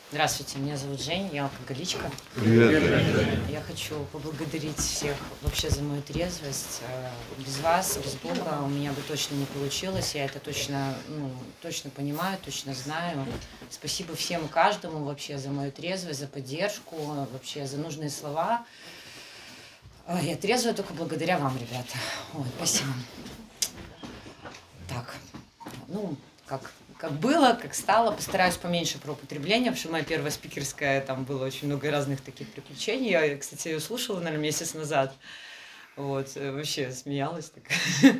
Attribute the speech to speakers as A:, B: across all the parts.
A: Здравствуйте, меня зовут Женя, я алкоголичка.
B: Привет.
A: Я хочу поблагодарить всех вообще за мою трезвость. Без вас, без Бога у меня бы точно не получилось. Я это точно, точно понимаю, точно знаю. Спасибо всем и каждому вообще за мою трезвость, за поддержку, вообще за нужные слова. Я трезвая только благодаря вам, ребята. Ой, спасибо. Так, как было, как стало, постараюсь поменьше про употребление, потому что моя первая спикерская, там было очень много разных таких приключений. Я, кстати, ее слушала, наверное, месяц назад. Вот, вообще смеялась так.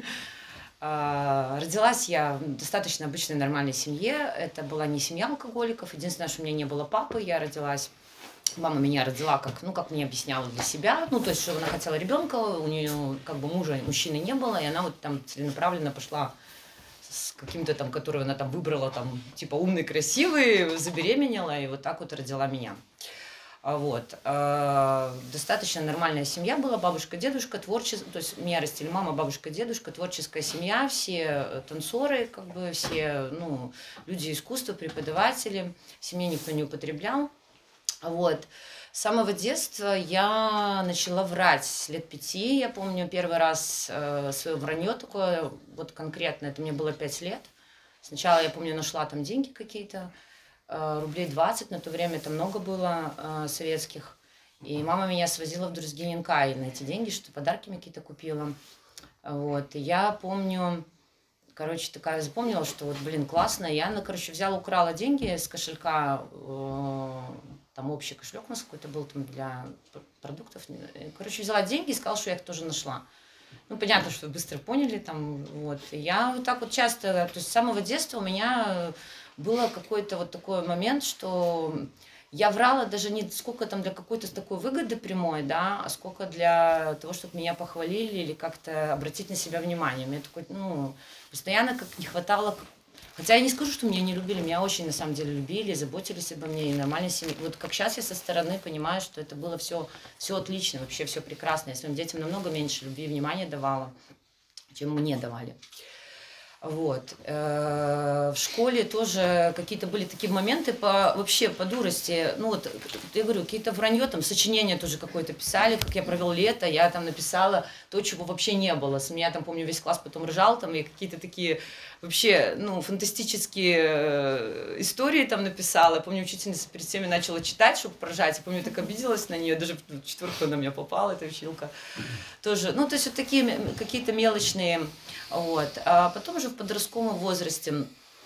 A: Родилась я в достаточно обычной нормальной семье. Это была не семья алкоголиков. Единственное, что у меня не было папы, я родилась. Мама меня родила, как мне объясняла, для себя. То есть, что она хотела ребенка, у нее как бы мужчины не было, и она вот там целенаправленно пошла с каким-то там, которого она там выбрала, там, типа умный, красивый, забеременела, и вот так вот родила меня. Достаточно нормальная семья была, бабушка, дедушка, творческая, то есть меня растили мама, бабушка, дедушка, творческая семья, все танцоры, как бы все, люди искусства, преподаватели, в семье никто не употреблял. С самого детства я начала врать с лет 5. Я помню первый раз свое вранье такое, вот конкретно, это мне было 5 лет. Сначала, я помню, нашла там деньги какие-то, рублей 20, на то время это много было советских. И мама меня свозила в Друзгиненкай на эти деньги, что подарки мне какие-то купила. И я помню, такая запомнила, что классно. Я, украла деньги с кошелька, там общий кошелек у нас какой-то был там для продуктов. Взяла деньги и сказала, что я их тоже нашла. Понятно, что вы быстро поняли там, И я вот так вот часто, то есть с самого детства у меня было какой-то вот такой момент, что я врала даже не сколько там для какой-то такой выгоды прямой, да, а сколько для того, чтобы меня похвалили или как-то обратить на себя внимание. Мне такой, постоянно как не хватало. Хотя я не скажу, что меня не любили, меня очень на самом деле любили, заботились обо мне, и нормальной семьи. Вот как сейчас я со стороны понимаю, что это было все отлично, вообще все прекрасно. Я своим детям намного меньше любви и внимания давала, чем мне давали. В школе тоже какие-то были такие моменты вообще по дурости. Я говорю, какие-то вранье, там, сочинения тоже какое-то писали, как я провел лето, я там написала то, чего вообще не было. С меня там, помню, весь класс потом ржал, там, и какие-то такие вообще, фантастические истории там написала. Я помню, учительница перед всеми начала читать, чтобы поржать. Я помню, так обиделась на нее, даже в 4 на меня попала, эта училка. Тоже, то есть вот такие какие-то мелочные. А потом уже в подростковом возрасте,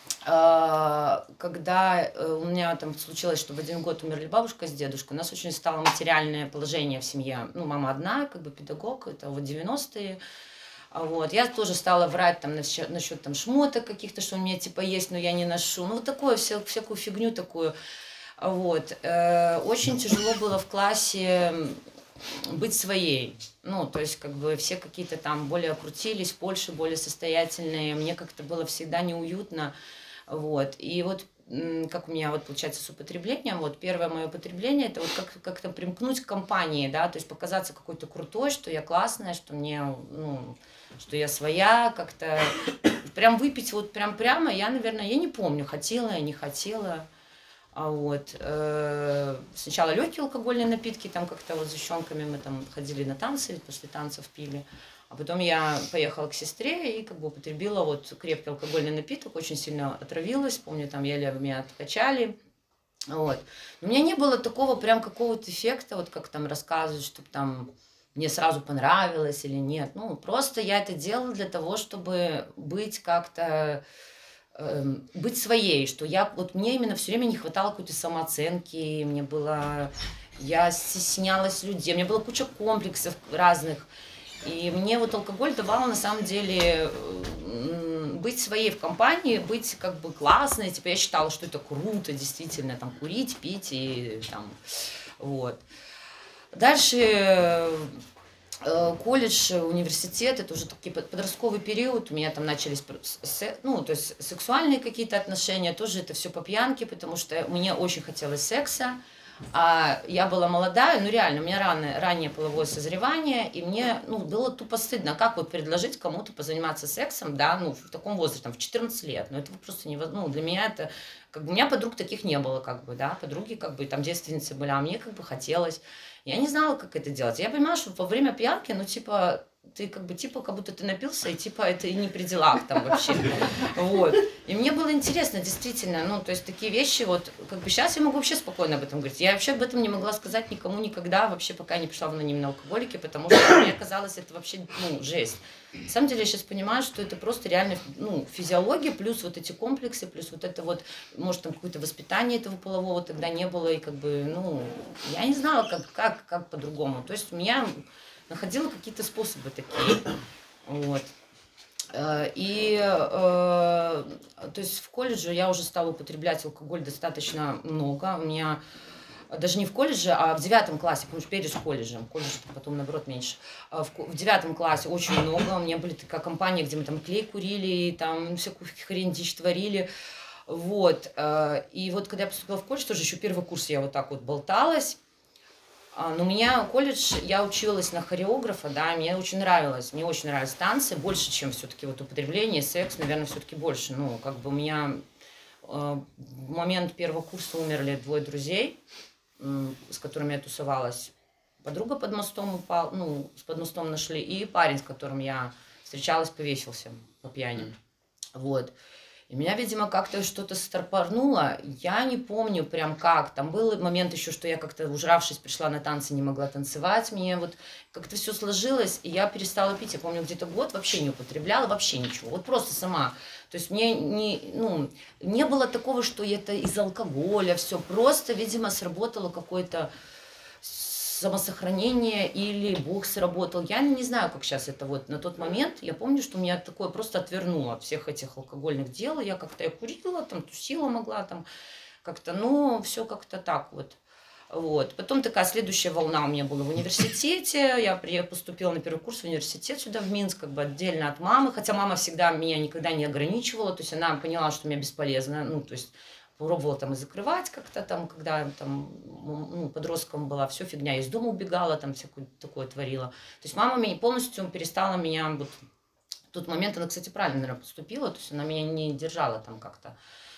A: когда у меня там случилось, что в один год умерли бабушка с дедушкой, у нас очень стало материальное положение в семье. Мама одна, как бы педагог, это 90-е. Я тоже стала врать там насчет там шмоток каких-то, что у меня типа есть, но я не ношу. Такое, всякую фигню такую. Очень тяжело было в классе быть своей. То есть, как бы все какие-то там более окрутились, больше, более состоятельные. Мне как-то было всегда неуютно. И как у меня получается с употреблением, первое мое употребление, это как-то примкнуть к компании, да, то есть показаться какой-то крутой, что я классная, что мне, что я своя, как-то прям выпить прямо, я, наверное, я не помню, хотела я, не хотела. Сначала легкие алкогольные напитки, там как-то с девчонками мы там ходили на танцы, после танцев пили. А потом я поехала к сестре и как бы употребила крепкий алкогольный напиток, очень сильно отравилась, помню, там еле меня откачали. Но у меня не было такого прям какого-то эффекта, как там рассказывают, чтобы там мне сразу понравилось или нет. Просто я это делала для того, чтобы быть как-то быть своей, что мне именно все время не хватало какой-то самооценки, я стеснялась людей, у меня была куча комплексов разных, и мне алкоголь давал на самом деле быть своей в компании, быть как бы классной, типа я считала, что это круто, действительно, там курить, пить и там, Дальше колледж, университет, это уже такой подростковый период, у меня там начались, то есть сексуальные какие-то отношения, тоже это все по пьянке, потому что мне очень хотелось секса, А я была молодая, ну реально, у меня раннее половое созревание, и мне, ну, было тупо стыдно, как вот предложить кому-то позаниматься сексом, да, ну, в таком возрасте, там, в 14 лет, ну, это просто невозможно, ну, для меня это, как бы, у меня подруг таких не было, как бы, да, подруги, как бы, там, девственницы были, а мне, как бы, хотелось, я не знала, как это делать, я понимала, что во время пьянки, ну, типа, ты как бы, типа, как будто ты напился, и, типа, это и не при делах там вообще, вот. И мне было интересно, действительно, ну, то есть такие вещи, вот, как бы сейчас я могу вообще спокойно об этом говорить. Я вообще об этом не могла сказать никому никогда, вообще пока не пришла в анонимные алкоголики, потому что мне казалось, это вообще, ну, жесть. На самом деле я сейчас понимаю, что это просто реально, ну, физиология, плюс вот эти комплексы, плюс вот это вот, может, там какое-то воспитание этого полового тогда не было, и как бы, ну, я не знала, как по-другому. То есть у меня находила какие-то способы такие, вот. То есть в колледже я уже стала употреблять алкоголь достаточно много. У меня даже не в колледже, а в 9 классе, потому что перед колледжем, колледж потом, наоборот, меньше. В 9 классе очень много. У меня были такая компания, где мы там клей курили, и там всякую хрень, дичь творили. Вот. И вот когда я поступила в колледж, тоже еще первый курс я вот так вот болталась. Но у меня колледж, я училась на хореографа, да, мне очень нравилось танцы, больше, чем все-таки вот употребление, секс, наверное, все-таки больше. Ну, как бы у меня в момент первого курса умерли 2 друзей, с которыми я тусовалась. Подруга под мостом упала, ну, под мостом нашли, и парень, с которым я встречалась, повесился по пьяни. Вот. И меня, видимо, как-то что-то стопорнуло. Я не помню прям как. Там был момент еще, что я как-то, ужравшись, пришла на танцы, не могла танцевать. Мне вот как-то все сложилось, и я перестала пить. Я помню, где-то год вообще не употребляла, вообще ничего. Вот просто сама. То есть мне не было такого, что это из алкоголя, все. Просто, видимо, сработало какое-то самосохранение или Бог сработал. Я не знаю, как сейчас это вот. На тот момент я помню, что меня такое просто отвернуло от всех этих алкогольных дел. Я как-то курила, там, тусила могла, там, как-то, но все как-то так вот. Вот. Потом такая следующая волна у меня была в университете. Я поступила на первый курс в университет сюда, в Минск, как бы отдельно от мамы. Хотя мама всегда меня никогда не ограничивала. То есть она поняла, что мне бесполезно. Ну, то есть пробовала там и закрывать как-то там, когда там, ну, подростком была, все фигня, из дома убегала, там всякое такое творила. То есть мама меня полностью перестала меня, вот в тот момент она, кстати, правильно, наверное, поступила, то есть она меня не держала там как-то.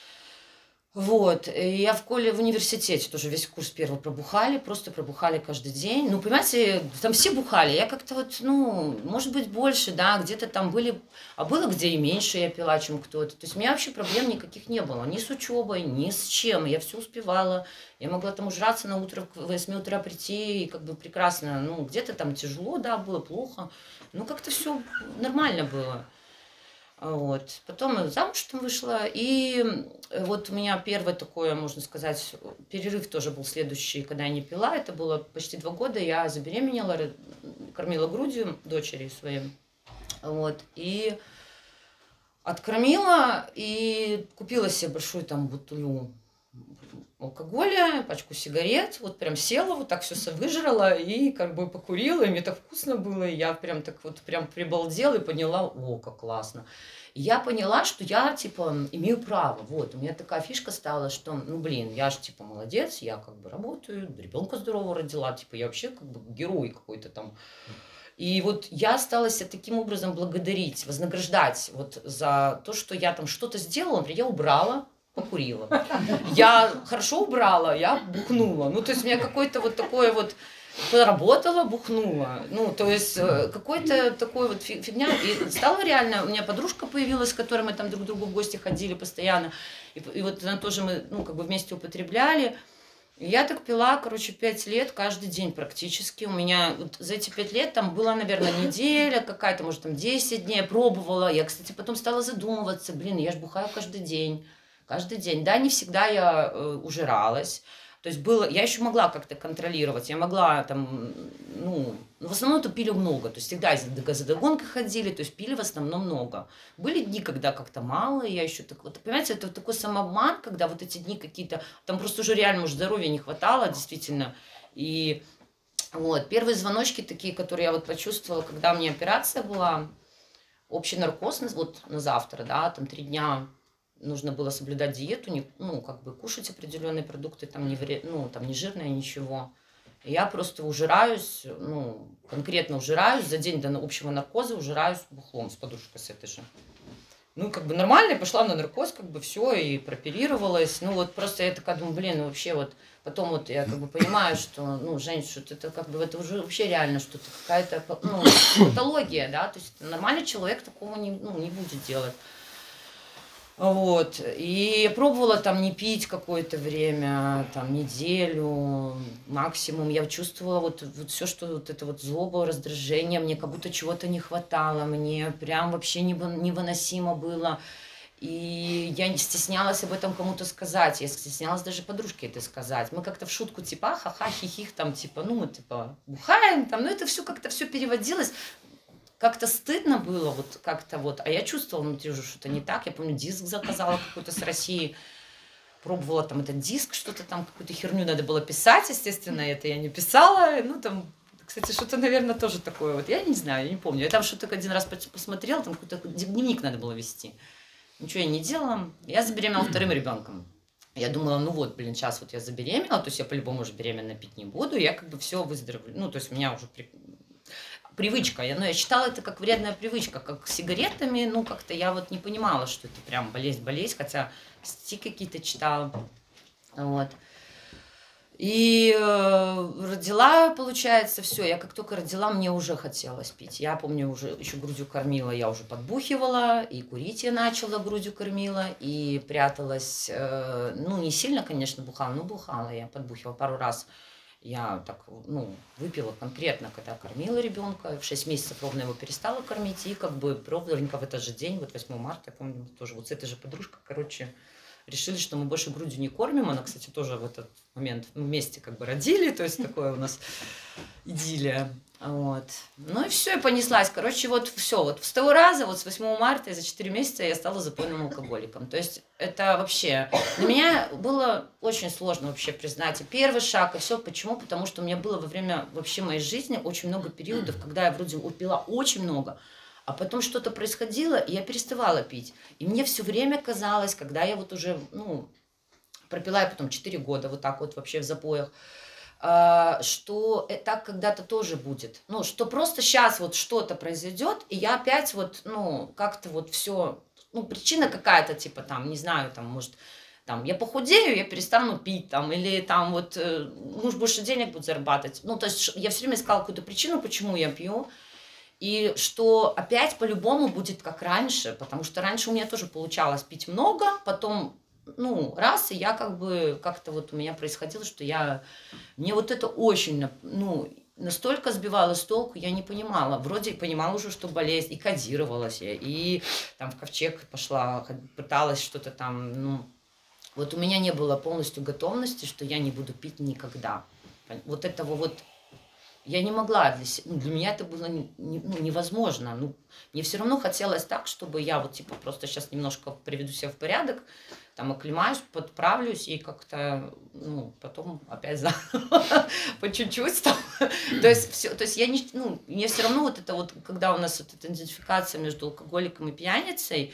A: Вот, и я в университете тоже весь курс первый пробухали, просто пробухали каждый день. Ну, понимаете, там все бухали, я как-то вот, ну, может быть, больше, да, где-то там были, а было где и меньше я пила, чем кто-то. То есть у меня вообще проблем никаких не было, ни с учебой, ни с чем, я все успевала. Я могла там ужраться на утро, в 8 утра прийти, и как бы прекрасно, ну, где-то там тяжело, да, было плохо, ну, как-то все нормально было. Вот. Потом замуж там вышла, и вот у меня первый такой, можно сказать, перерыв тоже был следующий, когда я не пила. Это было почти 2 года, я забеременела, кормила грудью дочери своей. Вот. И откормила, и купила себе большую там бутылку алкоголя, пачку сигарет, вот прям села, вот так все выжрала и как бы покурила, и мне так вкусно было, и я прям так вот прям прибалдела и поняла, о, как классно. И я поняла, что я, типа, имею право, вот, у меня такая фишка стала, что, ну, блин, я же, типа, молодец, я как бы работаю, ребенка здорового родила, типа, я вообще как бы герой какой-то там. И вот я стала себя таким образом благодарить, вознаграждать вот за то, что я там что-то сделала, например, я убрала, покурила. Я хорошо убрала, я бухнула. Ну, то есть у меня какой-то вот такое вот поработала, бухнула. Ну, то есть какой-то такой вот фигня. И стало реально, у меня подружка появилась, с которой мы там друг к другу в гости ходили постоянно. И вот она тоже мы, ну, как бы вместе употребляли. И я так пила, короче, 5 лет каждый день практически. У меня вот за эти 5 лет там была, наверное, неделя какая-то, может, там 10 дней. Я пробовала. Я, кстати, потом стала задумываться. Блин, я ж бухаю каждый день. Каждый день. Да, не всегда я ужиралась. То есть было, я еще могла как-то контролировать, я могла там, ну, в основном то пили много, то есть всегда за догонкой ходили, то есть пили в основном много. Были дни, когда как-то мало, я еще так, вот, понимаете, это вот такой самообман, когда вот эти дни какие-то, там просто уже реально, может, здоровья не хватало, действительно, и вот, первые звоночки такие, которые я вот почувствовала, когда у меня операция была, общий наркоз, вот на завтра, да, там 3 дня, нужно было соблюдать диету, ну, как бы кушать определенные продукты, там ну, там не жирное, ничего. И я просто ужираюсь, ну, конкретно ужираюсь, за день до общего наркоза ужираюсь бухлом с подружкой с этой же. Ну, как бы нормально, я пошла на наркоз, как бы все, и прооперировалась. Ну, вот просто я такая думаю, блин, ну, вообще вот, потом вот я как бы понимаю, что, ну, Жень, что это как бы, это уже вообще реально что-то, какая-то, ну, патология, да, то есть нормальный человек такого не, ну, не будет делать. Вот, и я пробовала там не пить какое-то время, там неделю максимум. Я чувствовала вот все, что вот это вот злоба, раздражение, мне как будто чего-то не хватало, мне прям вообще невыносимо было. И я не стеснялась об этом кому-то сказать, я стеснялась даже подружке это сказать. Мы как-то в шутку типа ха-ха, хихих, там типа, ну мы типа бухаем, там, ну это все как-то все переводилось. Как-то стыдно было, вот как-то вот, а я чувствовала внутри уже что-то не так. Я помню, диск заказала какой-то с России, пробовала там этот диск, что-то там, какую-то херню надо было писать, естественно, это я не писала. Ну, там, кстати, что-то, наверное, тоже такое вот, я не знаю, я не помню. Я там что-то один раз посмотрела, там какой-то дневник надо было вести. Ничего я не делала. Я забеременела вторым ребенком. Я думала, ну вот, блин, сейчас вот я забеременела, то есть я по-любому уже беременна пить не буду, я как бы все выздоровлю. Ну, то есть у меня уже привычка. Я считала это как вредная привычка, как с сигаретами. Ну, как-то я вот не понимала, что это прям болезнь, хотя статьи какие-то читала. Вот. И родила, получается, все. Я как только родила, мне уже хотелось пить. Я помню, уже еще грудью кормила, я уже подбухивала, и курить я начала, грудью кормила, и пряталась. Ну, не сильно, конечно, бухала, но бухала я, подбухивала пару раз. Я так, ну, выпила конкретно, когда кормила ребенка. В 6 месяцев ровно его перестала кормить. И как бы ровненько в этот же день, вот 8 марта, я помню, тоже вот с этой же подружкой, короче, решили, что мы больше грудью не кормим. Она, кстати, тоже в этот момент вместе как бы родили. То есть такое у нас идиллия. Вот. Ну и все, и понеслась. Короче, вот все. Вот с того раза, вот с 8 марта и за 4 месяца я стала запойным алкоголиком. То есть это вообще... Для меня было очень сложно вообще признать и первый шаг, и все. Почему? Потому что у меня было во время вообще моей жизни очень много периодов, когда я вроде пила очень много, а потом что-то происходило, и я переставала пить. И мне все время казалось, когда я вот уже, ну, пропила я потом 4 года вот так вот вообще в запоях, что так когда-то тоже будет. Ну, что просто сейчас вот что-то произойдет, и я опять вот, ну, как-то вот все, ну, причина какая-то, типа там, не знаю, там, может, там, я похудею, я перестану пить, там, или там вот муж больше денег будет зарабатывать. Ну, то есть я все время искала какую-то причину, почему я пью, и что опять по-любому будет как раньше, потому что раньше у меня тоже получалось пить много, потом, ну, раз, и я как бы, как-то вот у меня происходило, что мне вот это очень, ну, настолько сбивало с толку, я не понимала. Вроде понимала уже, что болезнь, и кодировалась я, и там в ковчег пошла, пыталась что-то там, ну, вот у меня не было полностью готовности, что я не буду пить никогда. Вот этого вот я не могла, для меня это было невозможно. Ну, мне все равно хотелось так, чтобы я вот типа просто сейчас немножко приведу себя в порядок, там оклемаюсь, подправлюсь и как-то, ну, потом опять по чуть-чуть там. То есть я не, ну, мне все равно вот это вот, когда у нас вот эта идентификация между алкоголиком и пьяницей,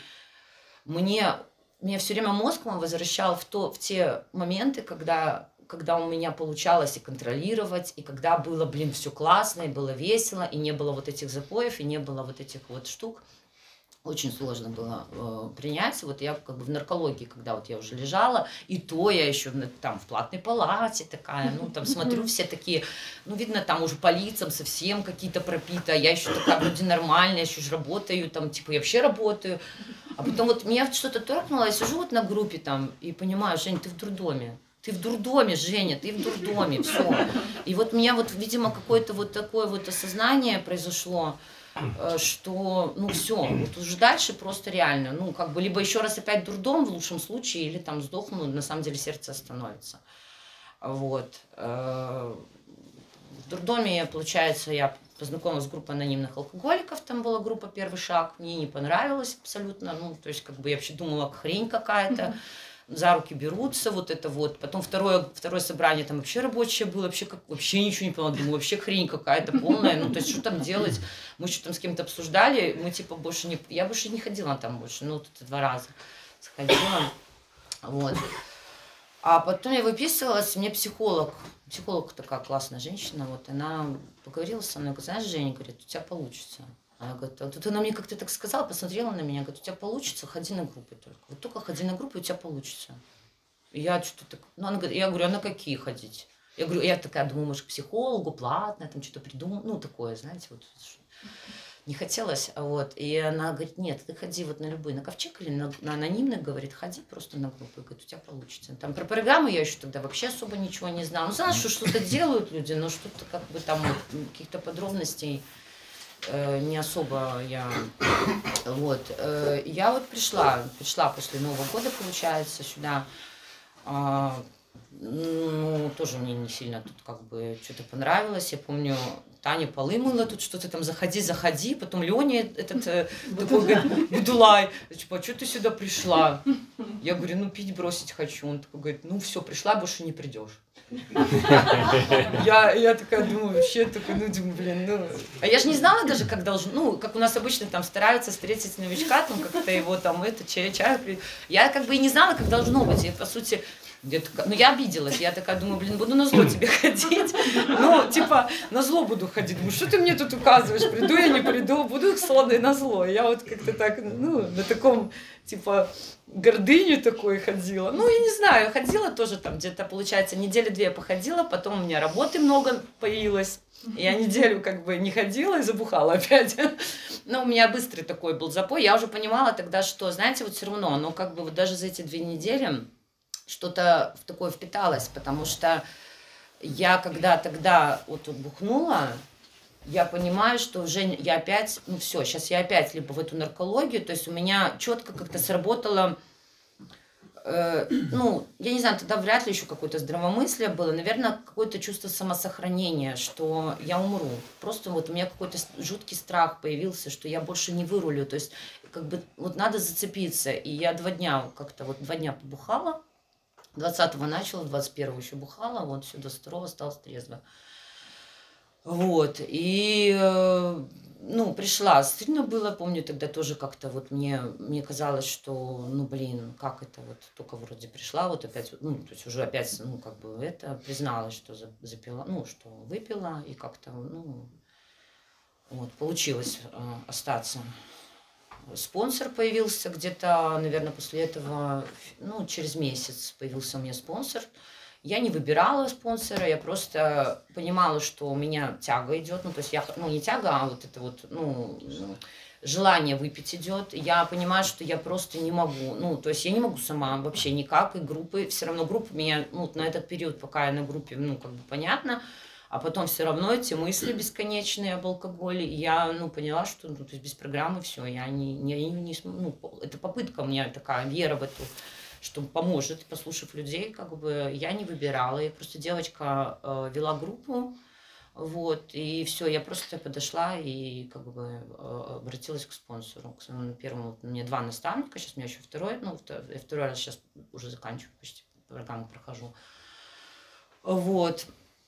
A: меня все время мозг возвращал в те моменты, когда у меня получалось и контролировать, и когда было, блин, все классно, и было весело, и не было вот этих запоев, и не было вот этих вот штук. Очень сложно было принять. Вот я как бы в наркологии, когда вот я уже лежала, и то я еще там в платной палате такая, ну там смотрю, все такие, ну видно, там уже по лицам совсем какие-то пропиты, а я еще такая вроде нормальная, еще же работаю, там типа я вообще работаю. А потом вот меня что-то торкнуло, я сижу вот на группе там и понимаю, Жень, ты в дурдоме. Ты в дурдоме, Женя, ты в дурдоме, все. И вот у меня вот, видимо, какое-то вот такое вот осознание произошло, что, ну, все, вот уже дальше просто реально, ну, как бы, либо еще раз опять дурдом в лучшем случае, или там сдохну, на самом деле сердце остановится. Вот. В дурдоме, получается, я познакомилась с группой анонимных алкоголиков, там была группа «Первый шаг», мне не понравилось абсолютно, ну, то есть, как бы, я вообще думала, хрень какая-то, за руки берутся, вот это вот. Потом второе собрание там вообще рабочее было, вообще ничего не поняла, думаю, вообще хрень какая-то полная, ну, то есть, что там делать? Мы что там с кем-то обсуждали, мы, типа, я больше не ходила там больше, ну, вот это 2 раза. сходила. Вот. А потом я выписывалась, мне психолог такая классная женщина, вот, она поговорила со мной, говорит, знаешь, Женя, говорит, у тебя получится. Она говорит, вот она мне как-то так сказала, посмотрела на меня, говорит, у тебя получится, ходи на группы только. Вот только ходи на группы, у тебя получится. И я что-то так, ну, она говорит, я говорю, а на какие ходить? Я говорю, я такая думаю, может, к психологу, платно, там что-то придумал, ну, такое, знаете, вот. Не хотелось, вот. И она говорит, нет, ты ходи вот на любые, на ковчег или на анонимных, говорит, ходи просто на группы, говорит, у тебя получится. Там про программы я еще тогда вообще особо ничего не знала. Ну, знала, что что-то делают люди, но что-то как бы там вот, каких-то подробностей не особо я... Вот. Я вот пришла после Нового года, получается, сюда. Ну, тоже мне не сильно тут как бы что-то понравилось. Я помню, Таня полы мыла, тут что-то там заходи. Потом Леня этот такой говорит, Будулай, типа, а что ты сюда пришла? Я говорю, ну пить бросить хочу. Он такой говорит, ну все, пришла, больше не придешь. Я такая думаю, вообще такой, ну думаю, блин, ну... А я же не знала даже, как должен, ну, как у нас обычно там стараются встретить новичка, там как-то его там, чай. Я как бы и не знала, как должно быть. Я, по сути, ну, я обиделась, я такая думаю, блин, буду назло тебе ходить, ну, типа, назло буду ходить, думаю, что ты мне тут указываешь, приду я, не приду, буду слоной назло, я вот как-то так, ну, на таком, типа, гордыню такой ходила, ну, я не знаю, ходила тоже там где-то, получается, недели 2 походила, потом у меня работы много появилось, я неделю как бы не ходила и забухала опять. Но у меня быстрый такой был запой, я уже понимала тогда, что, знаете, вот все равно, но как бы вот даже за эти 2 недели что-то в такое впиталось, потому что я когда тогда вот бухнула, я понимаю, что уже я опять, ну все, сейчас я опять либо в эту наркологию, то есть у меня четко как-то сработало, ну, я не знаю, тогда вряд ли еще какое-то здравомыслие было, наверное, какое-то чувство самосохранения, что я умру. Просто вот у меня какой-то жуткий страх появился, что я больше не вырулю, то есть как бы вот надо зацепиться. И я 2 дня как-то вот 2 дня побухала, 20-го начала, 21-го еще бухала, вот все, до 2-го осталось трезво. Вот, и, ну, пришла, стыдно было, помню, тогда тоже как-то вот мне казалось, что, ну, блин, как это вот, только вроде пришла, вот опять, ну, то есть уже опять, ну, как бы это, призналась, что запила, ну, что выпила, и как-то, ну, вот, получилось остаться. Спонсор появился где-то, наверное, после этого, ну, через месяц появился у меня спонсор. Я не выбирала спонсора, я просто понимала, что у меня тяга идет, ну, то есть я, ну, не тяга, а вот это вот, ну, желание выпить идет. Я понимаю, что я просто не могу, ну, то есть я не могу сама вообще никак, и группы, все равно группа меня, ну, на этот период, пока я на группе, ну, как бы понятно, а потом все равно эти мысли бесконечные об алкоголе, и я, ну, поняла, что, ну, то есть без программы все, я не ну, это попытка у меня такая, вера в эту, что поможет, послушав людей, как бы я не выбирала, я просто девочка вела группу, вот, и все, я просто подошла и как бы обратилась к спонсору, к своему первому, у меня 2 наставника, сейчас у меня еще второй, ну, я второй раз сейчас уже заканчиваю, почти программу прохожу, вот.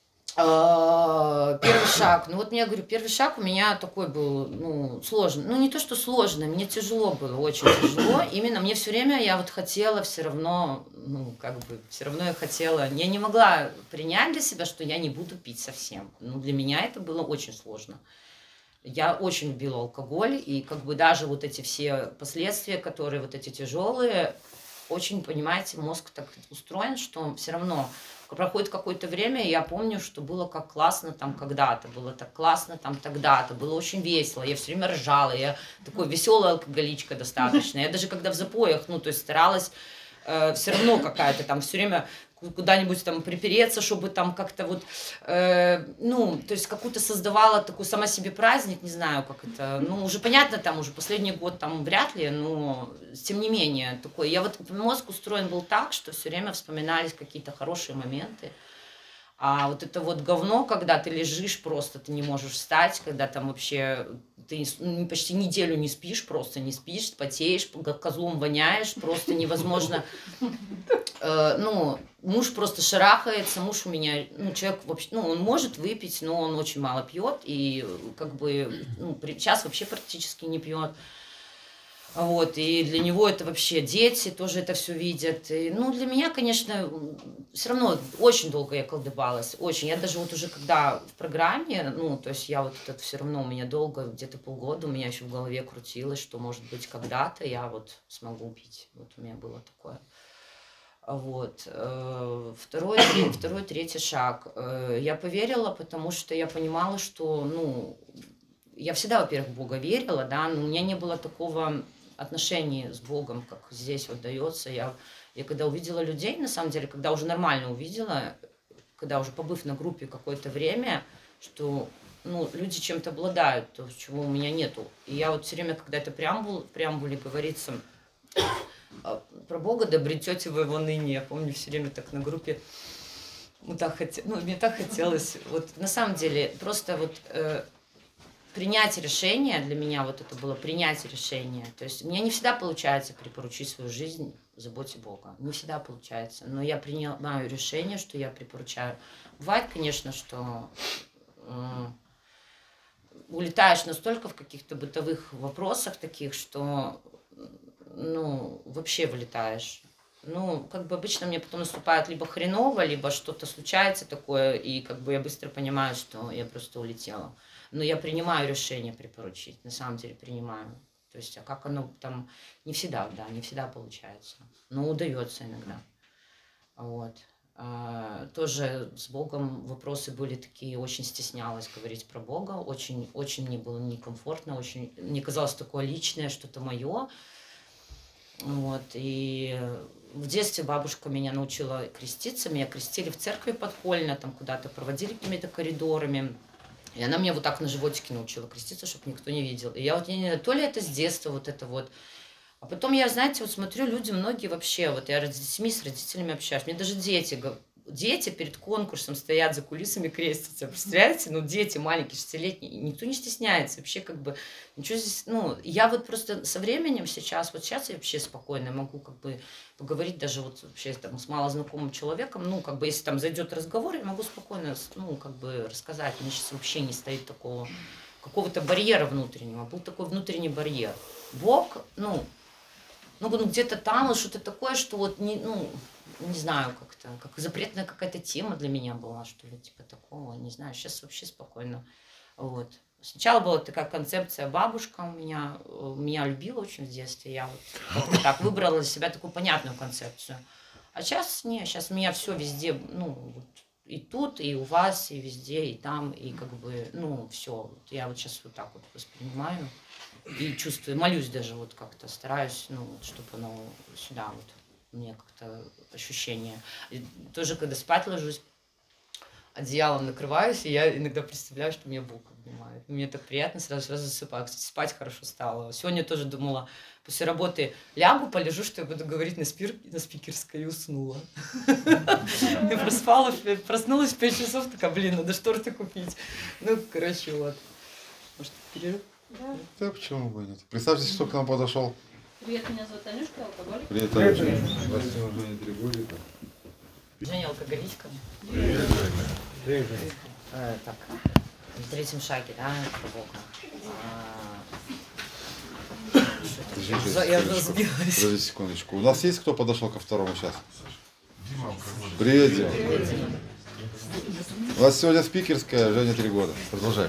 A: Первый шаг. Ну вот я говорю, первый шаг у меня такой был, ну, сложный. Ну, не то, что сложный, мне тяжело было, очень тяжело. Именно мне все время, я вот хотела все равно, ну, как бы, все равно я хотела, я не могла принять для себя, что я не буду пить совсем. Ну, для меня это было очень сложно. Я очень любила алкоголь, и как бы даже вот эти все последствия, которые вот эти тяжелые, очень, понимаете, мозг так устроен, что все равно проходит какое-то время, и я помню, что было как классно там когда-то, было так классно там тогда-то, было очень весело, я все время ржала, я такой веселая алкоголичка достаточно. Я даже когда в запоях, ну, то есть старалась все равно какая-то там все время куда-нибудь там припереться, чтобы там как-то вот, ну, то есть какую-то создавала такой сама себе праздник, не знаю, как это, ну, уже понятно, там уже последний год там вряд ли, но тем не менее такой, я вот, мозг устроен был так, что все время вспоминались какие-то хорошие моменты, а вот это вот говно, когда ты лежишь просто, ты не можешь встать, когда там вообще ты почти неделю не спишь, просто не спишь, потеешь, козлом воняешь, просто невозможно. Ну, муж просто шарахается, муж у меня, ну, человек вообще, ну, он может выпить, но он очень мало пьет, и как бы, ну, сейчас вообще практически не пьет. Вот, и для него это вообще дети тоже это все видят. И, ну, для меня, конечно, все равно очень долго я колдовалась, очень. Я даже вот уже когда в программе, ну, то есть я вот это все равно у меня долго, где-то полгода у меня еще в голове крутилось, что, может быть, когда-то я вот смогу пить. Вот у меня было такое. Вот. Второй, третий шаг. Я поверила, потому что я понимала, что, ну, я всегда, во-первых, в Бога верила, да, но у меня не было такого отношения с Богом, как здесь вот дается. Я когда увидела людей, на самом деле, когда уже нормально увидела, когда уже побыв на группе какое-то время, что, ну, люди чем-то обладают, то, чего у меня нету. И я вот все время, когда это в преамбуле говорится про Бога, да обретете вы его ныне. Я помню, все время так на группе мне так хотелось. Вот на самом деле, просто вот принять решение, для меня вот это было принятие решения. То есть у меня не всегда получается припоручить свою жизнь заботе Бога. Не всегда получается. Но я принимаю решение, что я припоручаю. Бывает, конечно, что улетаешь настолько в каких-то бытовых вопросах таких, что, ну, вообще вылетаешь. Ну, как бы обычно мне потом наступает либо хреново, либо что-то случается такое, и как бы я быстро понимаю, что я просто улетела. Но я принимаю решение припоручить, на самом деле принимаю. То есть, а как оно там, не всегда, да, не всегда получается, но удается иногда. Вот. Тоже с Богом вопросы были такие, очень стеснялась говорить про Бога, очень, очень мне было некомфортно, очень, мне казалось такое личное, что-то мое. Вот, и в детстве бабушка меня научила креститься, меня крестили в церкви подпольно, там куда-то проводили какими-то коридорами. И она меня вот так на животике научила креститься, чтобы никто не видел. И я вот не знаю, то ли это с детства вот это вот. А потом я, знаете, вот смотрю, люди многие вообще, вот я с детьми, с родителями общаюсь, мне даже дети перед конкурсом стоят за кулисами крестятся, представляете? Ну, дети маленькие, 6-летние, никто не стесняется, вообще как бы ничего здесь, ну, я вот просто со временем сейчас, вот сейчас я вообще спокойно могу как бы поговорить даже вот вообще там с малознакомым человеком, ну, как бы если там зайдет разговор, я могу спокойно, ну, как бы рассказать, мне сейчас вообще не стоит такого какого-то барьера внутреннего, был такой внутренний барьер. Бог, ну, где-то там вот что-то такое, что вот, не знаю, как-то, как запретная какая-то тема для меня была, что ли, типа такого, не знаю, сейчас вообще спокойно, вот. Сначала была такая концепция, бабушка меня любила очень в детстве, я вот как-то так выбрала для себя такую понятную концепцию. А сейчас не, сейчас меня все везде, ну, вот, и тут, и у вас, и везде, и там, и как бы, ну, все. Вот я вот сейчас вот так вот воспринимаю и чувствую, молюсь даже вот как-то, стараюсь, ну, вот, чтобы оно сюда вот, мне как-то ощущение. И тоже, когда спать ложусь, одеялом накрываюсь, и я иногда представляю, что меня Бог обнимает. Мне так приятно, сразу засыпаю. Кстати, спать хорошо стало. Сегодня тоже думала, после работы лягу, полежу, что я буду говорить на спикерской, и уснула. Я проспала, проснулась в 5 часов, такая, блин, надо шторты купить. Ну, короче, вот. Может, перерыв?
B: Да. Да, почему бы и нет. Представьте, кто к нам подошел.
C: Привет, меня зовут Танюшка, алкоголик.
B: Привет, Танюшка. Властью уже не 3 годика.
A: Женя алкоголичка.
B: Привет, Женя.
A: Так, в третьем шаге, да, про Бога. Я уже сбилась.
B: Подожди секундочку. У нас есть кто подошел ко второму сейчас? Привет, Дима. У нас сегодня спикерская, Женя 3 года. Продолжай.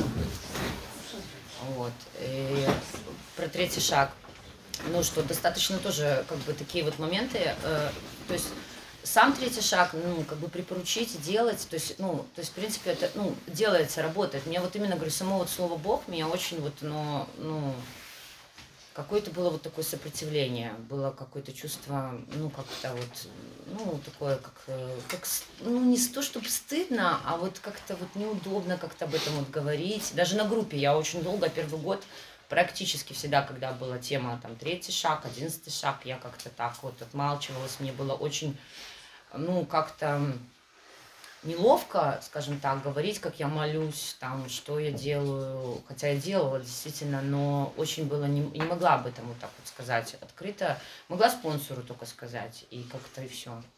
A: Вот. И про третий шаг. Ну что, достаточно тоже как бы такие вот моменты. То есть сам третий шаг, ну, как бы припоручить, делать, то есть, в принципе, это, делается, работает. Мне вот именно, говорю, само вот слово Бог меня очень вот, какое-то было вот такое сопротивление, было какое-то чувство, как-то вот, такое, не то, чтобы стыдно, а вот как-то вот неудобно как-то об этом вот говорить. Даже на группе я очень долго, первый год, практически всегда, когда была тема, там, третий шаг, 11 шаг, я как-то так вот отмалчивалась, мне было очень, как-то неловко, скажем так, говорить, как я молюсь, там, что я делаю, хотя я делала действительно, но очень было, не могла об этом вот так вот сказать открыто, могла спонсору только сказать, и как-то и все.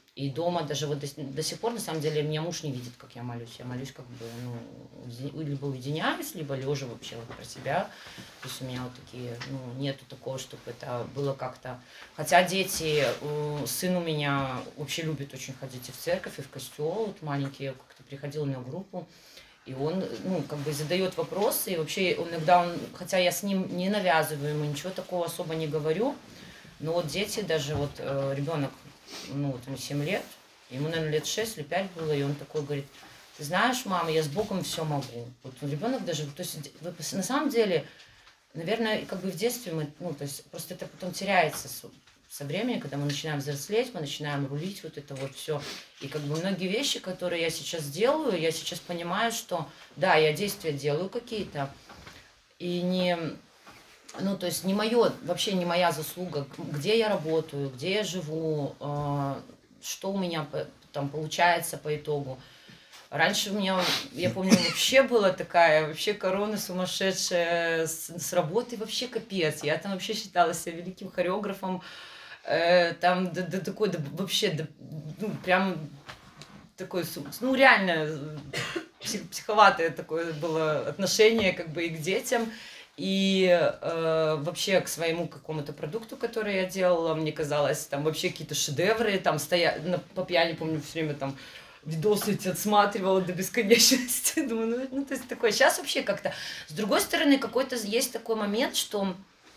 A: И дома даже вот до сих пор, на самом деле, меня муж не видит, как я молюсь. Я молюсь как бы, ну, либо уединяюсь, либо лежа вообще вот про себя. То есть у меня вот такие, ну, нету такого, чтобы это было как-то... Хотя дети, сын у меня вообще любит очень ходить и в церковь, и в костел. Вот маленький, я как-то приходила на группу. И он, ну, как бы задает вопросы, и вообще иногда хотя я с ним не навязываю ему, ничего такого особо не говорю, но вот дети, даже вот ребенок, ну, вот ему 7 лет, ему, наверное, лет 6 или 5 было, и он такой говорит: ты знаешь, мама, я с Богом все могу. Вот ребенок даже, то есть на самом деле, наверное, как бы в детстве мы, ну, то есть просто это потом теряется со временем, когда мы начинаем взрослеть, мы начинаем рулить вот это вот все. И как бы многие вещи, которые я сейчас делаю, я сейчас понимаю, что да, я действия делаю какие-то, и не, ну, то есть не мое, вообще не моя заслуга, где я работаю, где я живу, что у меня там получается по итогу. Раньше у меня, я помню, вообще была такая, вообще корона сумасшедшая с работы, вообще капец. Я там вообще считала себя великим хореографом, там такой, вообще, ну, прям такой, ну, реально психоватое такое было отношение как бы и к детям, и вообще к своему какому-то продукту, который я делала. Мне казалось, там вообще какие-то шедевры, там стояли, по пьяни, помню, все время там видосы эти отсматривала до бесконечности. Думаю, ну, то есть такое. Сейчас вообще как-то... С другой стороны, какой-то есть такой момент, что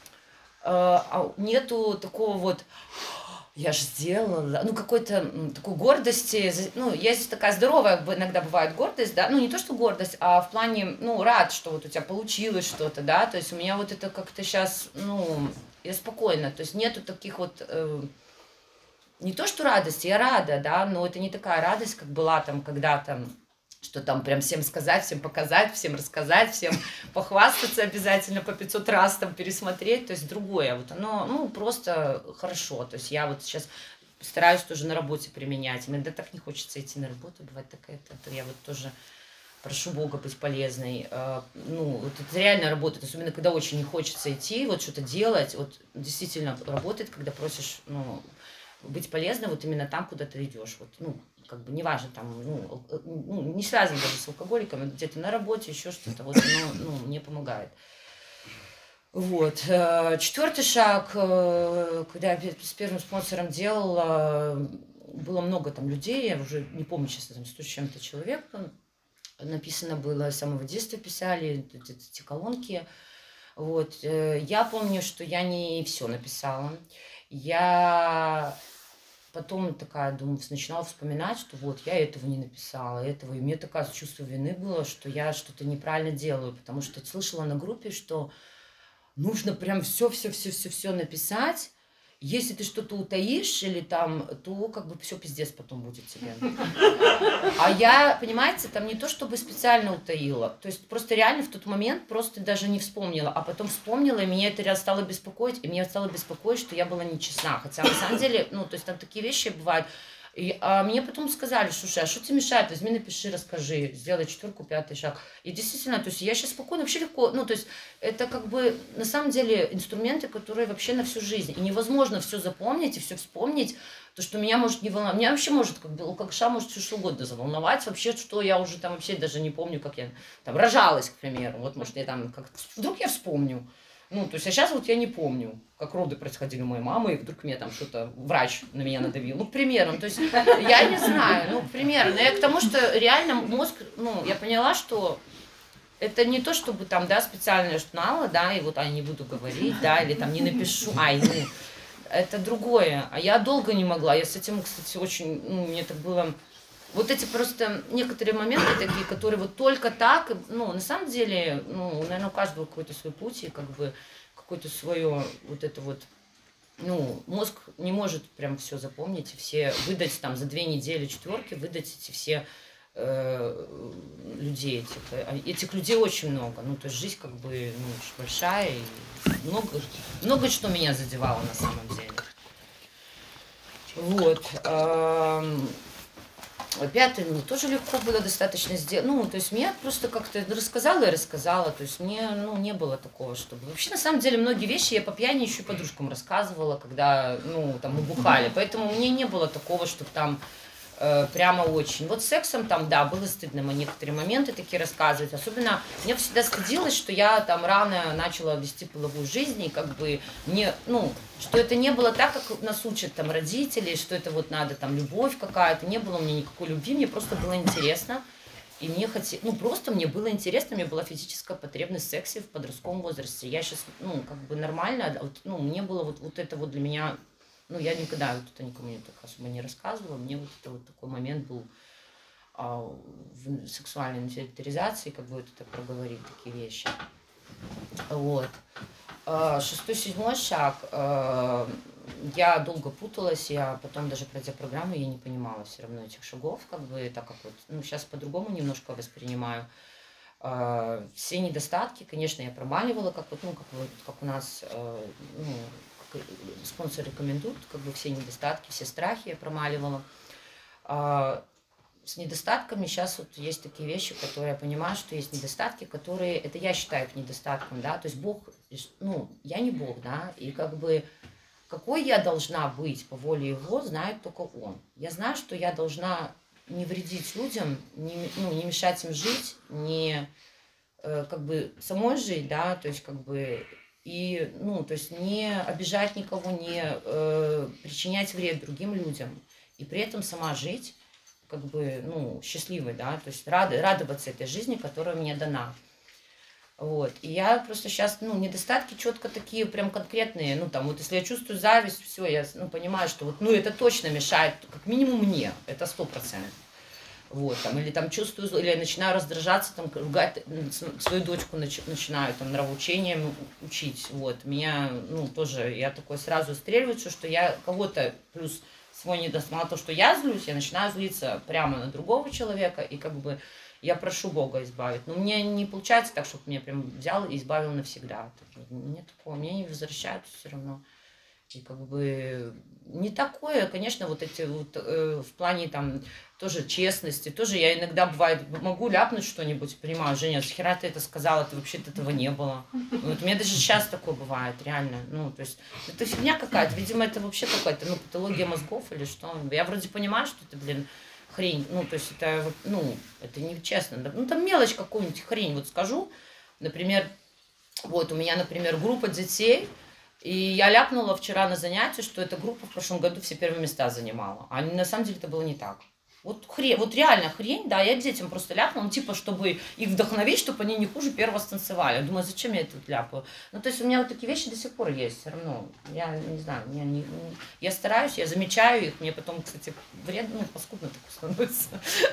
A: нету такого вот... Я же сделала, ну, какой-то такой гордости, ну, есть такая здоровая иногда бывает гордость, да, ну, не то, что гордость, а в плане, ну, рад, что вот у тебя получилось что-то, да, то есть у меня вот это как-то сейчас, ну, я спокойна, то есть нету таких вот, не то, что радости, я рада, да, но это не такая радость, как была там когда-то, что там прям всем сказать, всем показать, всем рассказать, всем похвастаться обязательно по 500 раз там пересмотреть, то есть другое, вот оно, ну, просто хорошо, то есть я вот сейчас стараюсь тоже на работе применять, иногда так не хочется идти на работу, бывает такая, то я вот тоже прошу Бога быть полезной, ну, вот это реально работает, особенно когда очень не хочется идти, вот что-то делать, вот действительно работает, когда просишь, ну, быть полезной вот именно там, куда ты идешь, вот, ну, как бы неважно, там, ну, не связано даже с алкоголиками, где-то на работе, еще что-то, вот оно, ну, мне помогает. Вот. 4-й шаг, когда я с первым спонсором делала, было много там людей, я уже не помню, честно, там 100 с чем-то человек, написано было, с самого детства писали эти колонки. Вот. Я помню, что я не все написала. Я потом такая, думаю, начинала вспоминать, что вот, я этого не написала, этого. И мне такое чувство вины было, что я что-то неправильно делаю, потому что слышала на группе, что нужно прям все написать. Если ты что-то утаишь или там, то как бы все пиздец потом будет тебе. А я, понимаете, там не то чтобы специально утаила, то есть просто реально в тот момент просто даже не вспомнила, а потом вспомнила, и меня это стало беспокоить, и меня стало беспокоить, что я была нечестна. Хотя на самом деле, ну, то есть там такие вещи бывают. А мне потом сказали: слушай, а что тебе мешает? Возьми, напиши, расскажи, сделай 4-й, 5-й шаг. И действительно, то есть я сейчас спокойно, вообще легко, ну, то есть это как бы на самом деле инструменты, которые вообще на всю жизнь. И невозможно все запомнить и все вспомнить. То, что меня может не волновать. Меня вообще может, как бы, алкаша может все что угодно заволновать. Вообще, что я уже там вообще даже не помню, как я там рожалась, к примеру. Вот, может, я там как вдруг я вспомню. Ну, то есть, а сейчас вот я не помню, как роды происходили у моей мамы, и вдруг мне там что-то, врач на меня надавил. Ну, к примеру, то есть, я не знаю, ну, к примеру. Но я к тому, что реально мозг, ну, я поняла, что это не то, чтобы там, да, специально я знала, да, и вот, не буду говорить, да, или там не напишу, ну, это другое. А я долго не могла, я с этим, кстати, очень, ну, мне так было... Вот эти просто некоторые моменты такие, которые вот только так, ну, на самом деле, ну, наверное, у каждого какой-то свой путь и как бы какое-то свое вот это вот, ну, мозг не может прям все запомнить и все выдать там за 2 недели 4-ки, выдать эти все людей этих. Этих людей очень много, ну, то есть жизнь как бы, ну, очень большая и много что меня задевало на самом деле. Вот. Пятый мне тоже легко было достаточно сделать. Ну, то есть мне просто как-то рассказала и рассказала. То есть мне, ну, не было такого, чтобы... Вообще, на самом деле, многие вещи я по пьяни еще и подружкам рассказывала, когда, ну, там, мы бухали. Поэтому мне не было такого, чтобы там прямо очень. Вот с сексом там, да, было стыдно некоторые моменты такие рассказывать. Особенно мне всегда стыдилось, что я там рано начала вести половую жизнь, и как бы мне, ну, что это не было так, как нас учат там родители, что это вот надо там любовь какая-то. Не было у меня никакой любви, мне просто было интересно. И мне хотелось, ну, просто мне было интересно, у меня была физическая потребность в сексе в подростковом возрасте. Я сейчас, ну, как бы нормально, вот, ну, мне было вот это вот для меня. Ну, я никогда вот это никому так особо не рассказывала. Мне вот это вот такой момент был в сексуальной инвентаризации, как бы вот это проговорить, такие вещи. Вот. Шестой, седьмой шаг. Я долго путалась, я потом даже пройдя программу, я не понимала все равно этих шагов, как бы, так как вот, ну, сейчас по-другому немножко воспринимаю. Все недостатки, конечно, я промаливала, как вот, ну, как у нас, ну, спонсор рекомендует, как бы все недостатки, все страхи я промаливала. С недостатками сейчас вот есть такие вещи, которые я понимаю, что есть недостатки, которые, это я считаю их недостатком, да, то есть Бог, ну, я не Бог, да, и как бы какой я должна быть по воле Его, знает только Он. Я знаю, что я должна не вредить людям, не мешать им жить, не как бы самой жить, да, то есть как бы и, ну, то есть не обижать никого, не причинять вред другим людям, и при этом сама жить, как бы, ну, счастливой, да, то есть радоваться этой жизни, которая мне дана. Вот. И я просто сейчас, ну, недостатки четко такие, прям конкретные, ну, там, вот если я чувствую зависть, все, я, ну, понимаю, что вот, ну, это точно мешает, как минимум мне, это 100%. Вот, там, или там чувствую, или я начинаю раздражаться, там, ругать, свою дочку начинаю там нравоучением учить, вот, меня, ну, тоже, я такой сразу стреливаю, что я кого-то, плюс свой недостаток, мало того, что я злюсь, я начинаю злиться прямо на другого человека, и как бы я прошу Бога избавить, но мне не получается так, чтобы меня прям взял и избавил навсегда, нет такого, мне не возвращают все равно. И как бы не такое, конечно, вот эти вот в плане там тоже честности, тоже я иногда бывает могу ляпнуть что-нибудь, понимаю, Женя, захера ты это сказала, ты вообще-то этого не было. Вот у меня даже сейчас такое бывает, реально, ну, то есть это фигня какая-то, видимо, это вообще какая-то, ну, патология мозгов или что. Я вроде понимаю, что это, блин, хрень, ну, то есть это, ну, это нечестно, ну, там мелочь какую-нибудь хрень, вот скажу, например, вот у меня, например, группа детей. И я ляпнула вчера на занятии, что эта группа в прошлом году все первые места занимала. А на самом деле это было не так. Вот хрень, вот реально хрень, да, я детям просто ляпнула, ну, типа, чтобы их вдохновить, чтобы они не хуже первого станцевали. Я думаю, зачем я это ляпаю? Ну, то есть у меня вот такие вещи до сих пор есть все равно. Я не знаю, я стараюсь, я замечаю их, мне потом, кстати, вредно, ну, паскудно так становится.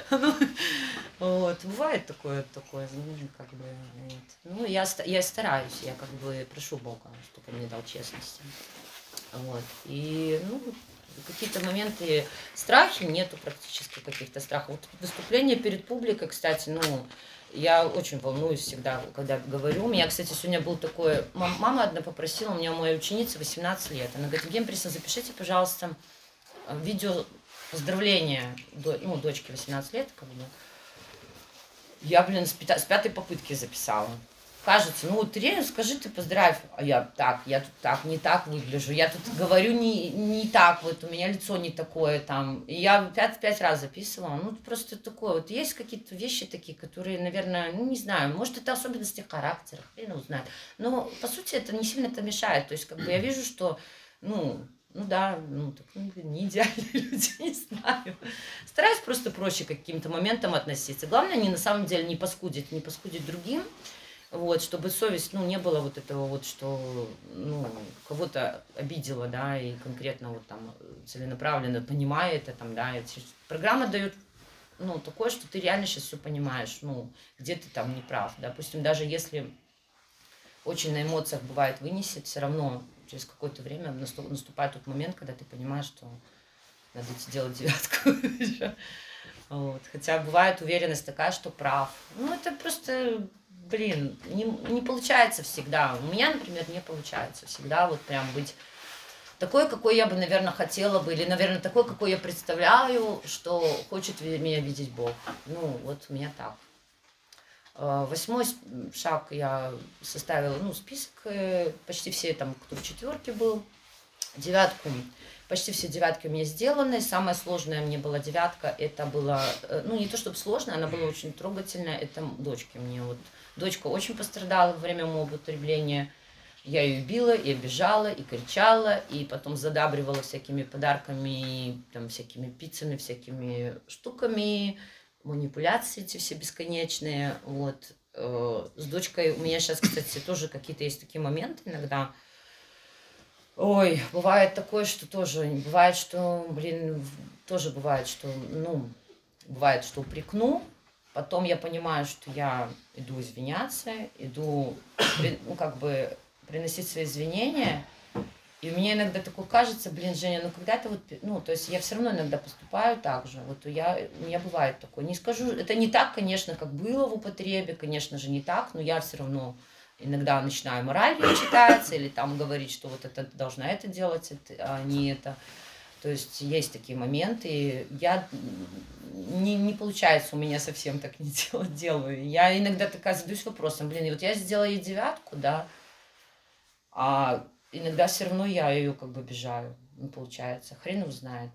A: Вот, бывает такое, как бы, ну, я стараюсь, я как бы прошу Бога, чтобы он мне дал честности. Вот, и, ну, какие-то моменты страхи, нету практически каких-то страхов. Вот выступление перед публикой, кстати, ну, я очень волнуюсь всегда, когда говорю. У меня, кстати, сегодня был такой... Мама одна попросила, у меня моя ученица 18 лет. Она говорит: Евгения Борисовна, запишите, пожалуйста, видео поздравления, ну, дочке 18 лет, как бы. Я, блин, с пятой попытки записала. Кажется, ну вот Ирине скажи, ты поздравь. А я тут так, не так выгляжу. Я тут говорю не так, вот у меня лицо не такое там. И я 5 раз записывала. Ну, просто такое. Вот есть какие-то вещи такие, которые, наверное, ну, не знаю, может, это особенности характера, хрен его знает. Но, по сути, это не сильно-то мешает. То есть, как бы я вижу, что, ну да, ну так, ну, не идеальные люди, не знаю. Стараюсь просто проще к каким-то моментам относиться. Главное, не на самом деле не паскудить другим. Вот, чтобы совесть, ну, не было вот этого вот, что, ну, кого-то обидела, да, и конкретно вот там целенаправленно понимая это, там, да, программа дает, ну, такое, что ты реально сейчас все понимаешь, ну, где ты там не прав. Допустим, даже если очень на эмоциях бывает вынесет, все равно через какое-то время наступает тот момент, когда ты понимаешь, что надо идти делать 9. Вот. Хотя бывает уверенность такая, что прав. Ну, это просто... Блин, не получается всегда. У меня, например, не получается всегда вот прям быть такой, какой я бы, наверное, хотела бы, или, наверное, такой, какой я представляю, что хочет меня видеть Бог. Ну, вот у меня так. 8 шаг я составила, ну, список, почти все там, кто в 4 был. 9, почти все 9 у меня сделаны. Самая сложная мне была 9, это было, ну, не то чтобы сложная, она была очень трогательная, это дочке мне. Вот дочка очень пострадала во время моего употребления. Я ее била, и обижала, и кричала, и потом задабривала всякими подарками, там, всякими пиццами, всякими штуками, манипуляции эти все бесконечные. Вот. С дочкой у меня сейчас, кстати, тоже какие-то есть такие моменты иногда. Ой, бывает такое, что тоже, бывает, что, блин, тоже бывает, что, ну, бывает, что упрекну, потом я понимаю, что я иду извиняться, иду, ну, как бы, приносить свои извинения, и мне иногда такое кажется, блин, Женя, ну, когда-то вот, ну, то есть я все равно иногда поступаю так же, вот у меня бывает такое, не скажу, это не так, конечно, как было в употребе, конечно же, не так, но я все равно иногда начинаю мораль читать или там говорить, что вот это должна это делать, а не это. То есть есть такие моменты, и я не получается у меня совсем так не делаю. Я иногда такая задаюсь вопросом, блин, и вот я сделала ей 9, да, а иногда все равно я ее как бы обижаю, не получается, хрен его знает.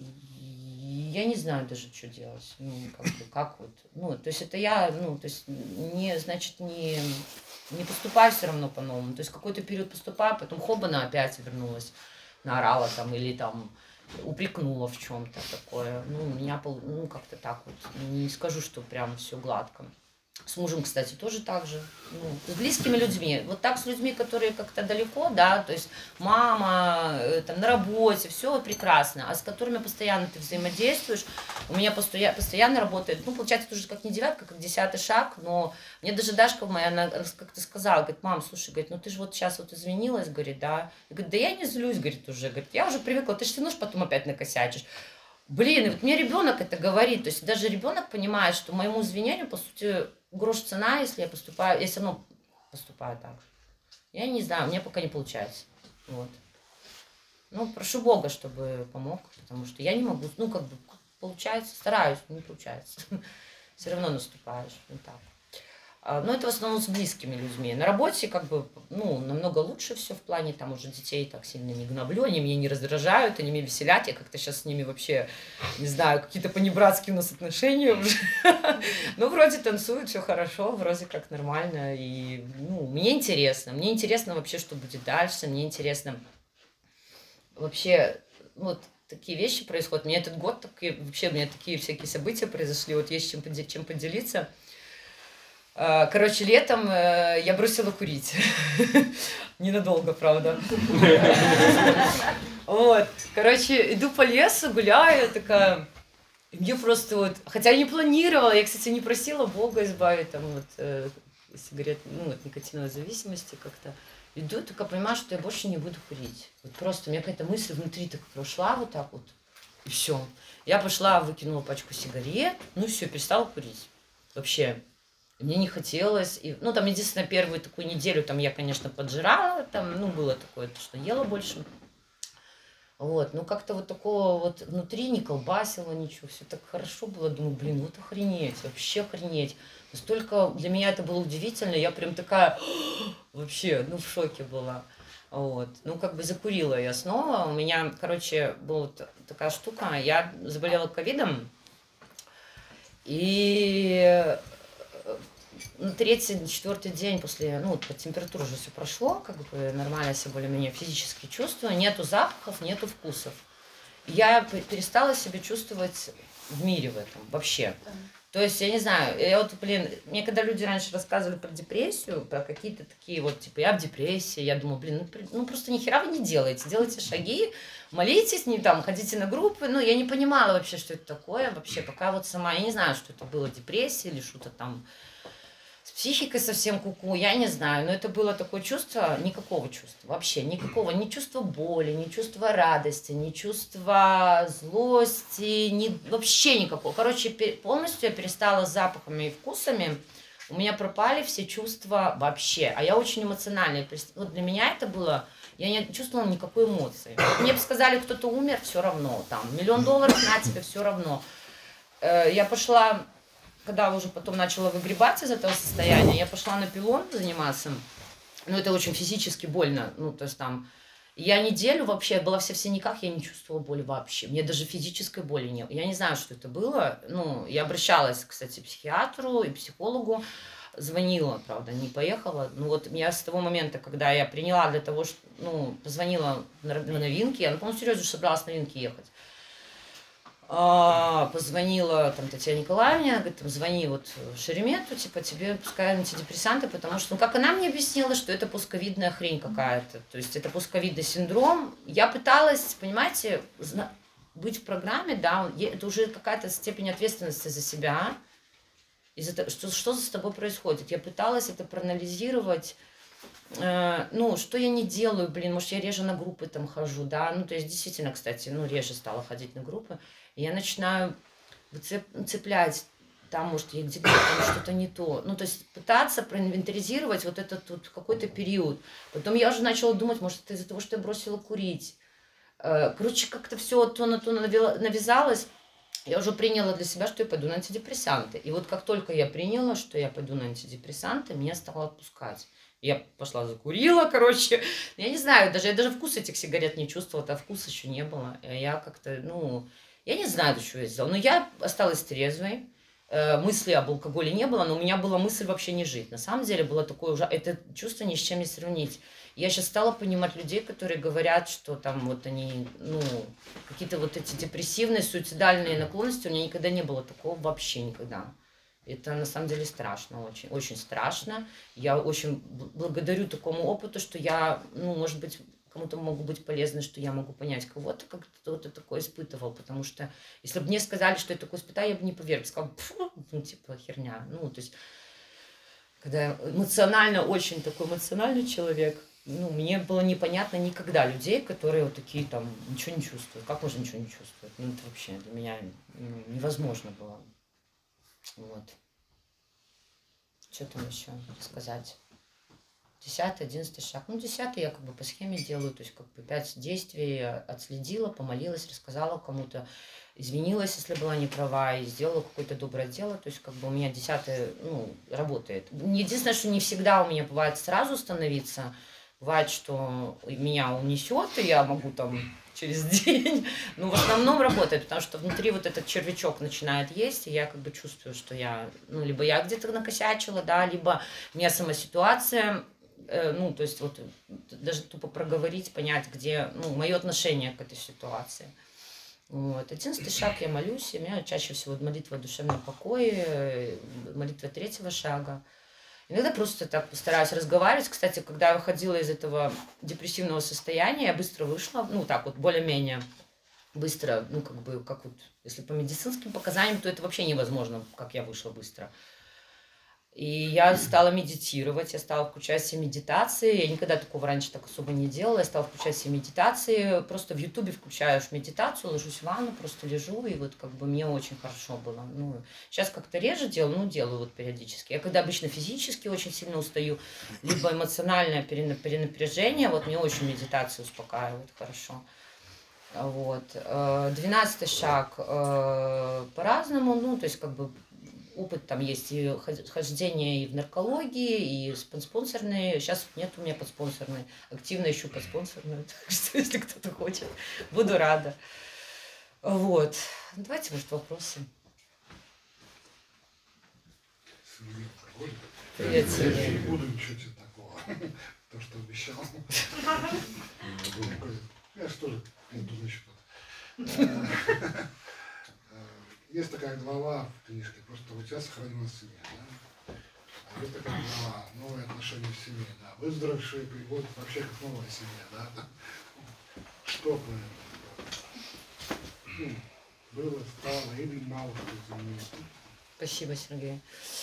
A: И я не знаю даже, что делать, ну, как бы, как вот, ну, то есть это я, ну, то есть не, значит, не поступаю все равно по-новому. То есть какой-то период поступаю, потом хобана опять вернулась, наорала там или там упрекнула в чем-то такое. Ну, у меня, ну, как-то так вот. Не скажу, что прям все гладко. С мужем, кстати, тоже так же. Ну, с близкими людьми. Вот так с людьми, которые как-то далеко, да, то есть мама, там, на работе, все прекрасно. А с которыми постоянно ты взаимодействуешь, у меня постоянно работает, ну, получается, это уже как не 9, как 10 шаг, но мне даже Дашка моя, она как-то сказала, говорит, мам, слушай, говорит, ну ты же вот сейчас вот извинилась, говорит, да. Я говорю, да я не злюсь, говорит, уже, говорит, я уже привыкла, ты же все равно потом опять накосячишь. Блин, и вот мне ребенок это говорит, то есть даже ребенок понимает, что моему извинению, по сути, грош цена, если я поступаю, я все равно поступаю так же. Я не знаю, мне пока не получается. Вот. Ну, прошу Бога, чтобы помог, потому что я не могу, ну, как бы, получается, стараюсь, но не получается. Все равно наступаешь, вот так. Но это в основном с близкими людьми. На работе как бы, ну, намного лучше все в плане, там уже детей так сильно не гноблю, они меня не раздражают, они меня веселят, я как-то сейчас с ними вообще, не знаю, какие-то понебратские у нас отношения уже. Ну, вроде танцуют, все хорошо, вроде как нормально, и, ну, мне интересно вообще, что будет дальше, мне интересно вообще, вот, такие вещи происходят. Мне этот год, вообще, у меня такие всякие события произошли, вот есть чем поделиться. Короче, летом я бросила курить. Ненадолго, правда. Вот. Короче, иду по лесу, гуляю, такая... Мне просто вот... Хотя я не планировала, я, кстати, не просила Бога избавить там вот сигарет, ну, от никотиновой зависимости как-то. Иду, только понимаю, что я больше не буду курить. Вот просто у меня какая-то мысль внутри так прошла вот так вот, и все. Я пошла, выкинула пачку сигарет, ну все, перестала курить. Вообще. Мне не хотелось. И, ну, там, единственное, первую такую неделю там я, конечно, поджирала. Там, ну, было такое, что ела больше. Вот, ну, как-то вот такого вот внутри не колбасило ничего. Все так хорошо было. Думаю, блин, вот охренеть, вообще охренеть. Настолько для меня это было удивительно. Я прям такая вообще, ну, в шоке была. Вот. Ну, как бы закурила я снова. У меня, короче, была такая штука. Я заболела ковидом. И... на 3-4 день после, ну, под температуру уже все прошло, как бы нормально себя более-менее физически чувствую, нету запахов, нету вкусов. Я перестала себя чувствовать в мире в этом вообще. То есть, я не знаю, я вот, блин, мне когда люди раньше рассказывали про депрессию, про какие-то такие вот, типа, я в депрессии, я думала, блин, ну просто ни хера вы не делаете, делайте шаги, молитесь, не там, ходите на группы, ну, я не понимала вообще, что это такое вообще, пока вот сама, я не знаю, что это было, депрессия или что-то там, с психикой совсем куку, я не знаю, но это было такое чувство, никакого чувства, вообще никакого, ни чувства боли, ни чувства радости, ни чувства злости, вообще никакого. Короче, полностью я перестала с запахами и вкусами, у меня пропали все чувства вообще, а я очень эмоциональная. Вот для меня это было, я не чувствовала никакой эмоции. Мне бы сказали, кто-то умер, все равно, там, $1 000 000 на тебе, все равно. Я пошла, когда уже потом начала выгребать из этого состояния, я пошла на пилон заниматься, ну, это очень физически больно, ну, то есть там, я неделю вообще была вся в синяках, я не чувствовала боли вообще. Мне даже физической боли не было. Я не знаю, что это было. Ну, я обращалась, кстати, к психиатру и психологу. Звонила, правда, не поехала. Ну вот я с того момента, когда я приняла для того, что, ну, позвонила на новинки, я, ну, по-моему, серьезно собралась на новинки ехать. Позвонила там Татьяне Николаевне, говорит, там, звони вот Шеремету, типа, тебе пускай антидепрессанты, потому что, ну, как она мне объяснила, что это постковидная хрень какая-то, то есть это постковидный синдром. Я пыталась, понимаете, быть в программе, да, это уже какая-то степень ответственности за себя, что с тобой происходит. Я пыталась это проанализировать, ну, что я не делаю, блин, может, я реже на группы там хожу, да, ну, то есть, действительно, кстати, ну, реже стала ходить на группы, и я начинаю цеплять, там, может, я где-то там что-то не то, ну, то есть, пытаться проинвентаризировать вот этот вот какой-то период, потом я уже начала думать, может, это из-за того, что я бросила курить, короче, как-то все то на то навязалось, я уже приняла для себя, что я пойду на антидепрессанты, и вот как только я приняла, что я пойду на антидепрессанты, меня стало отпускать. Я пошла закурила, короче. Я не знаю, я даже вкус этих сигарет не чувствовала, а вкуса еще не было. Я как-то, ну, я не знаю, что я сделала. Но я осталась трезвой. Мысли об алкоголе не было, но у меня была мысль вообще не жить. На самом деле было такое уже, это чувство ни с чем не сравнить. Я сейчас стала понимать людей, которые говорят, что там вот они, ну, какие-то вот эти депрессивные, суицидальные наклонности, у меня никогда не было такого, вообще никогда. Это на самом деле страшно, очень, очень страшно. Я очень благодарю такому опыту, что я, ну, может быть, кому-то могу быть полезной, что я могу понять кого-то, как кто-то такое испытывал, потому что если бы мне сказали, что я такое испытаю, я бы не поверила, сказала, ну, типа, херня. Ну, то есть, когда эмоционально, очень такой эмоциональный человек, ну, мне было непонятно никогда людей, которые вот такие там ничего не чувствуют. Как можно ничего не чувствовать? Ну, это вообще для меня невозможно было. Вот. Что там еще сказать? 10-й, 11-й шаг. Ну, 10-й я как бы по схеме делаю, то есть как бы 5 действий отследила, помолилась, рассказала кому-то, извинилась, если была не права, и сделала какое-то доброе дело. То есть как бы у меня 10-й, ну, работает. Единственное, что не всегда у меня бывает сразу становиться. Бывает, что меня унесет, и я могу там через день. Но в основном работает, потому что внутри вот этот червячок начинает есть, и я как бы чувствую, что я, ну, либо я где-то накосячила, да, либо у меня сама ситуация, ну, то есть вот даже тупо проговорить, понять, где, ну, мое отношение к этой ситуации. Вот. 11-й шаг, я молюсь, и у меня чаще всего молитва душевного покоя, молитва 3-го шага. Иногда просто так постараюсь разговаривать. Кстати, когда я выходила из этого депрессивного состояния, я быстро вышла, ну, так вот, более-менее быстро, ну, как бы, как вот, если по медицинским показаниям, то это вообще невозможно, как я вышла быстро. И я стала медитировать, я стала включать все медитации. Я никогда такого раньше так особо не делала. Я стала включать все медитации. Просто в Ютубе включаешь медитацию, ложусь в ванну, просто лежу, и вот как бы мне очень хорошо было. Ну, сейчас как-то реже делаю, но делаю вот периодически. Я когда обычно физически очень сильно устаю, либо эмоциональное перенапряжение, вот мне очень медитация успокаивает хорошо. Вот. 12-й шаг по-разному, ну, то есть как бы опыт там есть и хождение и в наркологии, и спонсорные. Сейчас нет у меня подспонсорной. Активно ищу подспонсорную. Так что, если кто-то хочет, буду рада. Вот. Давайте, может, вопросы. Привет, Сергей.
D: Не буду ничего тебе такого. То, что обещал. Я же тоже буду, значит, есть такая глава в книжке, просто у тебя сохранилась семья, да? А есть такая глава, новые отношения в семье, да? Выздоровевшие приводят вообще как новая семья, да? Что про это? Ну, было, стало или мало что изменилось?
A: Спасибо, Сергей.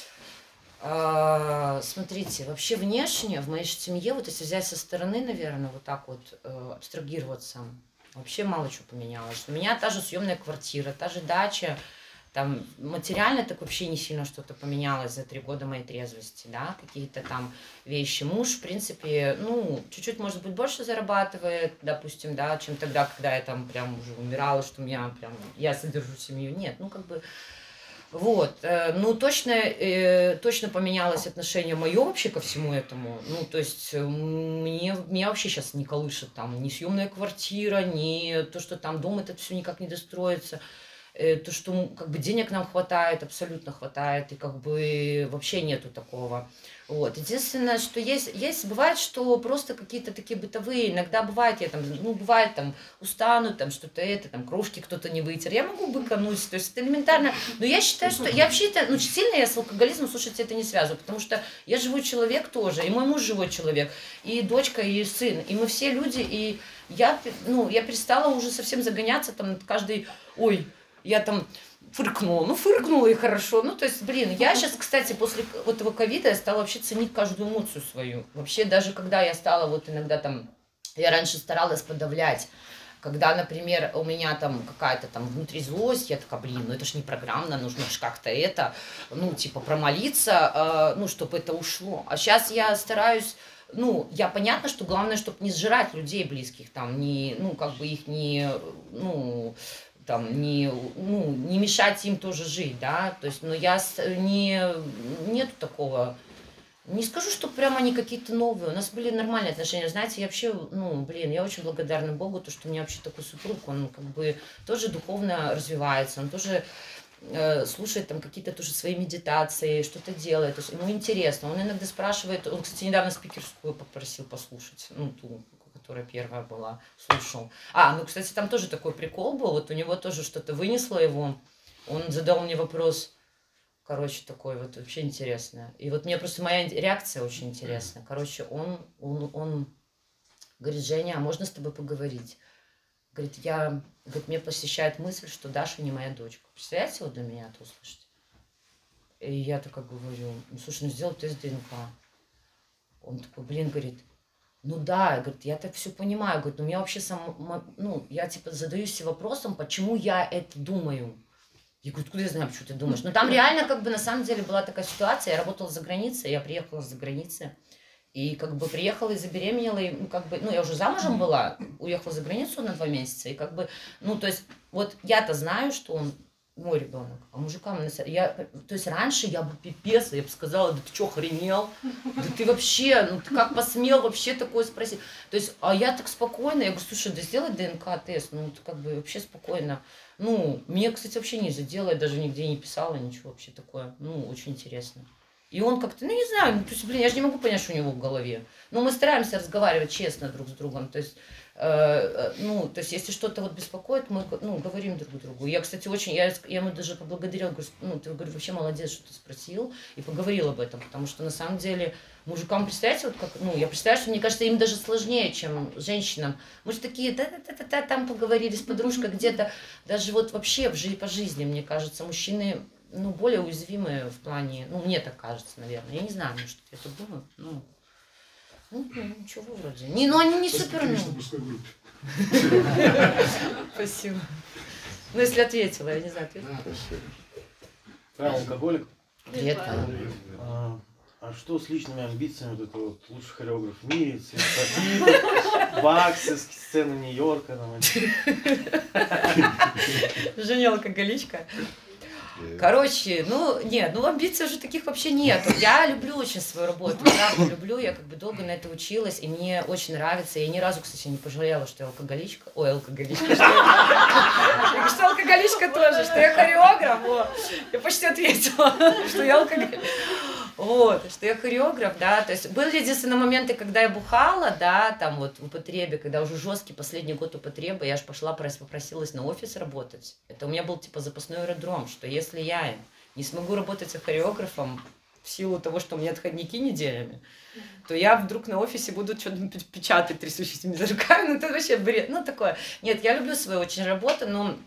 A: Смотрите, вообще внешне в моей семье, вот если взять со стороны, наверное, вот так вот абстрагироваться, вообще мало чего поменялось. У меня та же съемная квартира, та же дача, Там материально так вообще не сильно что-то поменялось за 3 года моей трезвости, да, какие-то там вещи. Муж, в принципе, ну, чуть-чуть, может быть, больше зарабатывает, допустим, да, чем тогда, когда я там прям уже умирала, что у меня прям, я содержу семью. Нет, ну, как бы, вот, ну, точно поменялось отношение мое вообще ко всему этому. Ну, то есть, меня вообще сейчас не колышет там ни съемная квартира, ни то, что там дом этот все никак не достроится. То, что как бы денег нам хватает, абсолютно хватает, и как бы вообще нету такого. Вот. Единственное, что есть, бывает, что просто какие-то такие бытовые, иногда бывает, я там, ну, бывает там устану, там что-то там крошки кто-то не вытер, я могу быкануть, то есть это элементарно, но я считаю, что, я вообще, ну, сильно я с алкоголизмом, слушайте, это не связываю, потому что я живой человек тоже, и мой муж живой человек, и дочка, и сын, и мы все люди, и я перестала уже совсем загоняться там над каждой, ой, я там фыркнула и хорошо. Ну, то есть, блин, я сейчас, кстати, после вот этого ковида я стала вообще ценить каждую эмоцию свою. Вообще, даже когда я стала вот иногда там, я раньше старалась подавлять, когда, например, у меня там какая-то там внутри злость, я такая, блин, ну это ж не программно, нужно ж как-то это, ну, типа, промолиться, ну, чтобы это ушло. А сейчас я стараюсь, ну, я понятно, что главное, чтобы не сжирать людей близких, там, не, ну, как бы их не, ну, там, не мешать им тоже жить, да, то есть, но нету такого, не скажу, что прямо они какие-то новые, у нас были нормальные отношения, знаете, я вообще, ну, блин, я очень благодарна Богу, то, что у меня вообще такой супруг, он как бы тоже духовно развивается, он тоже слушает там какие-то тоже свои медитации, что-то делает, то есть ему интересно, он иногда спрашивает, он, кстати, недавно спикерскую попросил послушать, ну, ту, которая первая была, слушал. Ну, кстати, там тоже такой прикол был, вот у него тоже что-то вынесло его, он задал мне вопрос, короче, такой вот вообще интересное. И вот мне просто моя реакция очень интересная. Короче, он говорит, Женя, а можно с тобой поговорить? Говорит, мне посещает мысль, что Даша не моя дочка. Представляете, вот до меня это услышать? И я такая говорю, ну, слушай, ну сделай тест ДНК. Он такой, блин, говорит, ну да, говорит, я так все понимаю, говорит, но у меня вообще я типа задаюсь себе вопросом, почему я это думаю. Я говорю, откуда я знаю, почему ты думаешь? Но там реально как бы на самом деле была такая ситуация, я работала за границей, я приехала за границы, и как бы приехала и забеременела, и я уже замужем была, уехала за границу на 2 месяца, и как бы, ну то есть вот я-то знаю, что он мой ребенок, а мужикам, то есть раньше я бы пипец, я бы сказала, да ты что, охренел? Да ты вообще, ну ты как посмел вообще такое спросить? То есть, а я так спокойно, я говорю, слушай, да сделай ДНК-тест, ну ты как бы вообще спокойно. Ну, мне, кстати, вообще нельзя делать, даже нигде не писала, ничего вообще такое, ну, очень интересно. И он как-то, ну не знаю, то есть, блин, я же не могу понять, что у него в голове. Но мы стараемся разговаривать честно друг с другом, то есть, то есть, если что-то вот беспокоит, мы, говорим друг другу. Я, кстати, я ему даже поблагодарила, говорю, ты, говорю, вообще молодец, что ты спросил и поговорил об этом, потому что, на самом деле, мужикам, представляете, вот как, я представляю, что, мне кажется, им даже сложнее, чем женщинам. Мы же такие, там поговорили с подружкой где-то, даже вот вообще по жизни, мне кажется, мужчины, более уязвимые в плане, мне так кажется, наверное, я не знаю, может, я тут думаю, ничего вроде. Они не супер. Спасибо. Ну, если ответила, я не знаю, ответила.
E: Прям алкоголик.
A: Привет.
E: А что с личными амбициями? Вот это вот лучший хореограф в мире, баксы, сцены Нью-Йорка.
A: Женя алкоголичка. Короче, амбиций уже таких вообще нет. Я люблю очень свою работу, правда люблю, я как бы долго на это училась, и мне очень нравится. Я ни разу, кстати, не пожалела, что я алкоголичка. Ой, алкоголичка, что алкоголичка тоже, что я хореограф. Я почти ответила, что я алкоголичка. Вот, что я хореограф, да, то есть были единственные моменты, когда я бухала, да, там вот в употребе, когда уже жесткий последний год употребы, я аж попросилась на офис работать. Это у меня был типа запасной аэродром, что если я не смогу работать хореографом в силу того, что у меня отходники неделями, то я вдруг на офисе буду что-то печатать трясущимися руками, это вообще бред, такое. Нет, я люблю свою очень работу, но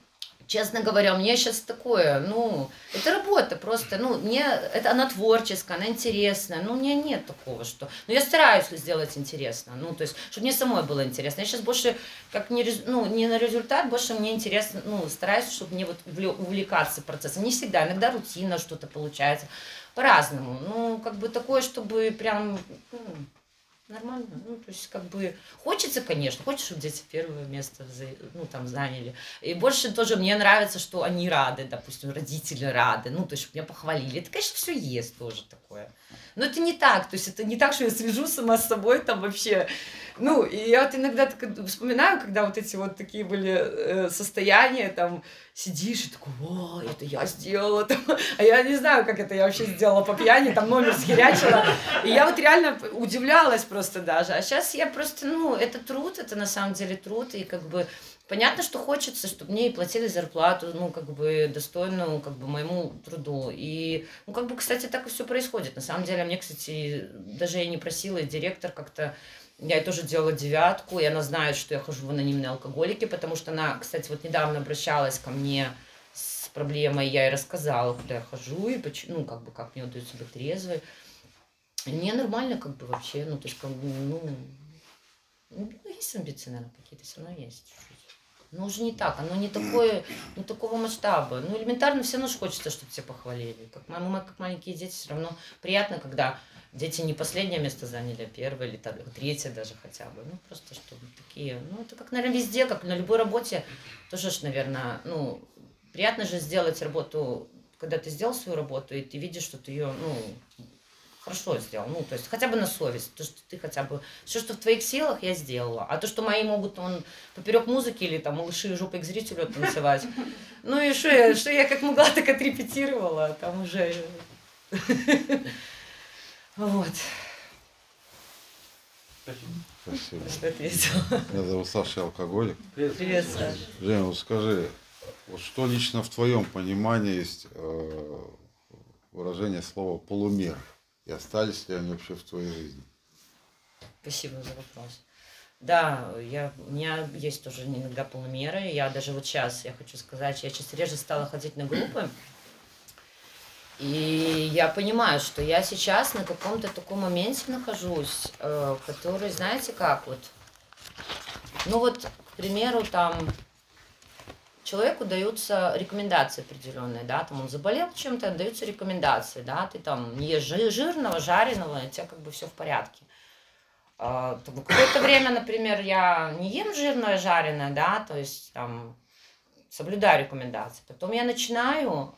A: Честно говоря, у меня сейчас такое, ну, это работа просто, ну, она творческая, она интересная, ну, у меня нет такого, что... Ну, я стараюсь сделать интересно, ну, то есть, чтобы мне самой было интересно. Я сейчас больше, как не на результат, больше мне интересно, ну, стараюсь, чтобы мне вот увлекаться процессом. Не всегда, иногда рутина что-то получается, по-разному. Ну, как бы такое, чтобы прям... Нормально, ну, то есть, как бы, хочется, конечно, хочется, чтобы дети первое место, ну, там, заняли. И больше тоже мне нравится, что они рады, допустим, родители рады, ну, то есть, чтобы меня похвалили. Это, конечно, все есть тоже такое. Но это не так, то есть, это не так, что я свяжу сама с собой там вообще. Ну, и я вот иногда так вспоминаю, когда вот эти вот такие были состояния, там, сидишь и такой, о, это я сделала, там. А я не знаю, как это я вообще сделала по пьяни, там номер схерячила, и я вот реально удивлялась просто даже, а сейчас я просто, ну, это труд, это на самом деле труд, и как бы понятно, что хочется, чтобы мне и платили зарплату, ну, как бы достойную, как бы моему труду, и, ну, как бы, кстати, так и все происходит, на самом деле, мне, кстати, даже я не просила, и директор как-то. Я тоже делала 9, и она знает, что я хожу в анонимные алкоголики, потому что она, кстати, вот недавно обращалась ко мне с проблемой, я ей рассказала, куда я хожу, и почему, ну, как бы, как мне удается быть трезвой. И мне нормально, как бы, вообще, ну, то есть, как бы, ну, есть амбиции, наверное, какие-то, все равно есть чуть-чуть. Но уже не так, оно не такое, не такого масштаба. Ну, элементарно все равно же хочется, чтобы тебя похвалили. Как маленькие дети, все равно приятно, когда дети не последнее место заняли, а первое или третье даже хотя бы. Ну, просто чтобы такие... Ну, это как, наверное, везде, как на любой работе. Тоже, наверное, ну, приятно же сделать работу, когда ты сделал свою работу, и ты видишь, что ты ее, ну, хорошо сделал. Ну, то есть хотя бы на совесть. То, что ты хотя бы... Все, что в твоих силах, я сделала. А то, что мои могут поперек музыки или там малыши жопой к зрителю танцевать. Ну и что я как могла, так отрепетировала. Там уже... Вот.
B: Спасибо.
A: Что ответила.
B: Меня зовут Саша, я алкоголик.
A: Привет, Саша.
B: Женя, вот скажи, вот что лично в твоем понимании есть выражение слова полумер? И остались ли они вообще в твоей жизни?
A: Спасибо за вопрос. Да, у меня есть тоже иногда полумеры. Я даже вот сейчас, я хочу сказать, я сейчас реже стала ходить на группы. И я понимаю, что я сейчас на каком-то таком моменте нахожусь, который, знаете, как вот, ну вот, к примеру, там, человеку даются рекомендации определенные, да, там он заболел чем-то, даются рекомендации, да, ты там не ешь жирного, жареного, у тебя как бы все в порядке. Какое-то время, например, я не ем жирное, жареное, да, то есть там соблюдаю рекомендации. Потом я начинаю...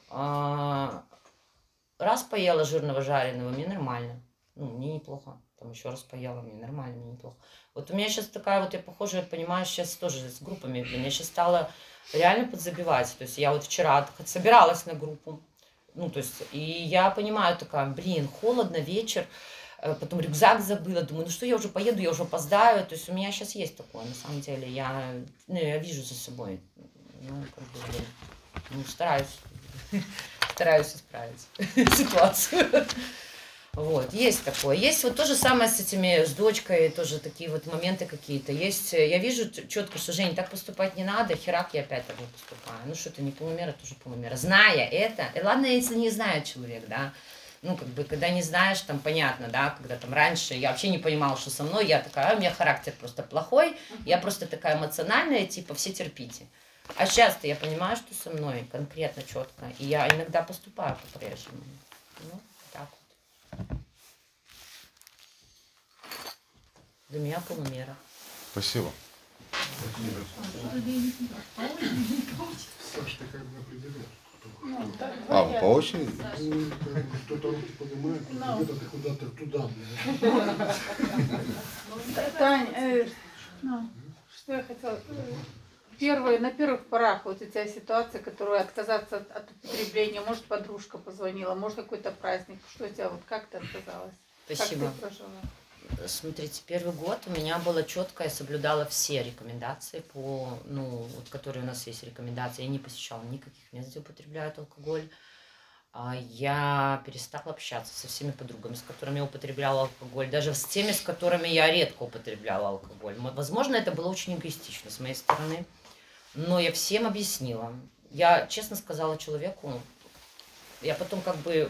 A: Раз поела жирного жареного, мне нормально. Ну, мне неплохо. Там еще раз поела, мне нормально, мне неплохо. Вот у меня сейчас такая вот, я похоже, понимаю, сейчас тоже с группами, я сейчас стала реально подзабивать. То есть я вот вчера собиралась на группу. Ну, то есть, и я понимаю, такая, холодно, вечер. Потом рюкзак забыла, думаю, ну что, я уже поеду, я уже опоздаю. То есть у меня сейчас есть такое, на самом деле. Я вижу за собой. Ну, как бы, ну, стараюсь исправить ситуацию. Вот, есть такое. Есть вот то же самое с дочкой, тоже такие вот моменты какие-то. Есть, я вижу четко, что, Жень, так поступать не надо, херак, я опять так не поступаю. Ну что, это не полумера, тоже полумера. Зная это, и ладно, если не знает человек, да, ну, как бы, когда не знаешь, там, понятно, да, когда там раньше я вообще не понимала, что со мной, я такая, у меня характер просто плохой, я просто такая эмоциональная, типа, все терпите. А сейчас-то я понимаю, что со мной конкретно, четко, и я иногда поступаю по-прежнему. Ну, так вот. Для меня полумера.
B: Спасибо.
D: Саш, ты как бы определяешь.
B: По очереди?
D: Ну, кто-то руки поднимает, кто-то нет, а ты куда-то туда, блядь.
F: Тань, что я хотела? На первых порах вот у тебя ситуация, которую отказаться от употребления, может, подружка позвонила, может, какой-то праздник, что у тебя, вот как ты отказалась?
A: Спасибо.
F: Как ты прожила?
A: Смотрите, первый год у меня было четко, я соблюдала все рекомендации, которые у нас есть рекомендации. Я не посещала никаких мест, где употребляют алкоголь. Я перестала общаться со всеми подругами, с которыми я употребляла алкоголь, даже с теми, с которыми я редко употребляла алкоголь. Возможно, это было очень эгоистично с моей стороны, но я всем объяснила. я честно сказала человеку, я потом как бы,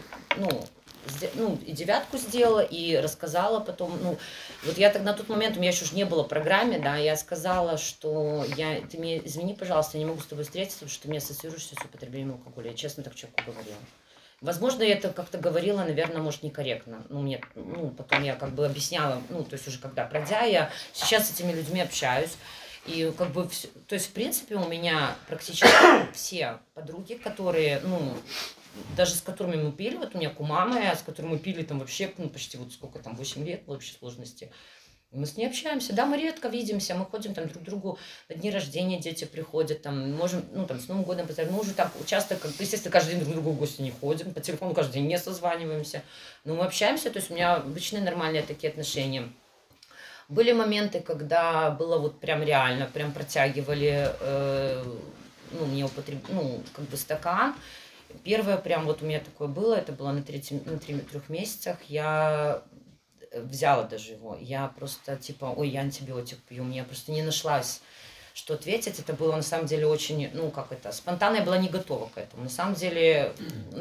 A: и 9 сделала, и рассказала потом, вот я так на тот момент, у меня еще не было в программе, да, я сказала, что ты мне, извини, пожалуйста, я не могу с тобой встретиться, потому что ты меня ассоциируешься с употреблением алкоголя. Я честно так человеку говорила. Возможно, я это как-то говорила, наверное, может, некорректно. Потом я как бы объясняла, то есть уже когда пройдя, я сейчас с этими людьми общаюсь. И как бы, то есть, в принципе, у меня практически все подруги, которые, даже с которыми мы пили, вот у меня кума моя, с которой мы пили там вообще, почти вот сколько там, 8 лет в общей сложности. Мы с ней общаемся, да, мы редко видимся, мы ходим там друг к другу на дни рождения, дети приходят, там, можем, там, с Новым годом поздравить, мы уже так часто, естественно, каждый день друг к другу в гости не ходим, по телефону каждый день не созваниваемся, но мы общаемся, то есть у меня обычные нормальные такие отношения. Были моменты, когда было вот прям реально, прям протягивали, мне как бы стакан. Первое прям вот у меня такое было, это было на 3 месяцах, я взяла даже его, я просто типа, ой, я антибиотик пью, мне просто не нашлась, что ответить, это было на самом деле очень, спонтанно я была не готова к этому, на самом деле,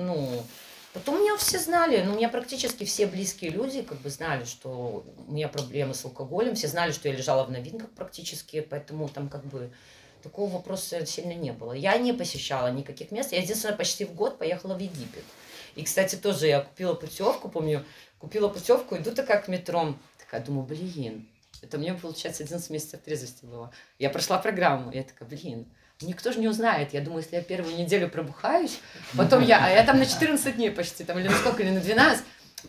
A: потом меня все знали, у меня практически все близкие люди как бы знали, что у меня проблемы с алкоголем, все знали, что я лежала в новинках практически, поэтому там как бы такого вопроса сильно не было. Я не посещала никаких мест, я единственное почти в год поехала в Египет. И, кстати, тоже я купила путевку, помню, иду такая к метро, такая, думаю, блин, это мне, получается, 11 месяцев трезвости было. Я прошла программу, я такая, блин, никто же не узнает. Я думаю, если я первую неделю пробухаюсь, потом я там на 14 дней почти, там, или на сколько, или на 12,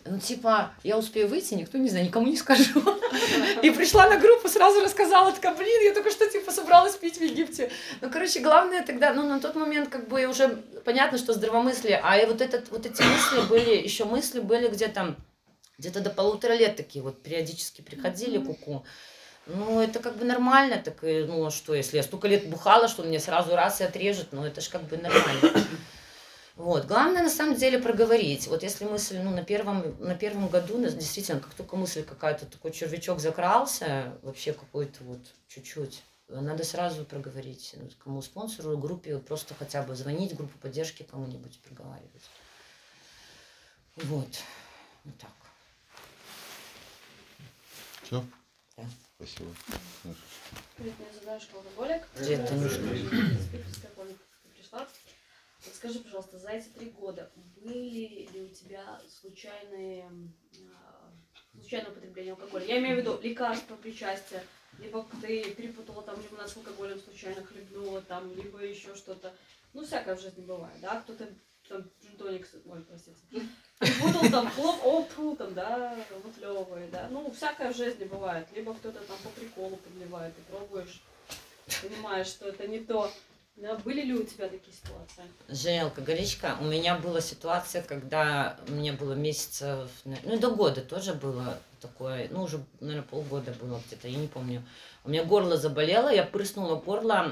A: я успею выйти, никто не знает, никому не скажу. И пришла на группу, сразу рассказала, такая, блин, я только что, собралась пить в Египте. Главное тогда, на тот момент, как бы, уже понятно, что здравомыслие, а вот эти мысли были где-то до 1,5 лет такие, вот, периодически приходили, ку-ку. Это как бы нормально, так, а что, если я столько лет бухала, что мне сразу раз и отрежет, это же как бы нормально. Вот. Главное, на самом деле, проговорить. Вот если мысль, на первом году, действительно, как только мысль какая-то, такой червячок закрался, вообще какой-то вот чуть-чуть, надо сразу проговорить. Кому спонсору, группе, просто хотя бы звонить, группу поддержки кому-нибудь проговаривать. Вот так.
B: Все?
A: Да.
B: Спасибо.
C: Привет, меня зовут Танюшка Алкоголик.
A: Привет, Танюшка.
C: Спикерская помню, как ты пришла. Вот скажи, пожалуйста, за эти 3 года были ли у тебя случайное употребление алкоголя? Я имею в виду лекарства, причастия, либо ты перепутала там лимонад с алкоголем, случайно хлебнула там, либо еще что-то. Всякое в жизни бывает, да? Кто-то там джин-тоник, ой, простите, перепутал там там, да, вот левые, да? Всякое в жизни бывает. Либо кто-то там по приколу подливает, и пробуешь, понимаешь, что это не то. Да, были ли у тебя такие ситуации?
A: Женя алкоголичка. У меня была ситуация, когда мне было месяцев, до года тоже было такое, уже, наверное, полгода было где-то, я не помню. У меня горло заболело, я прыснула горло,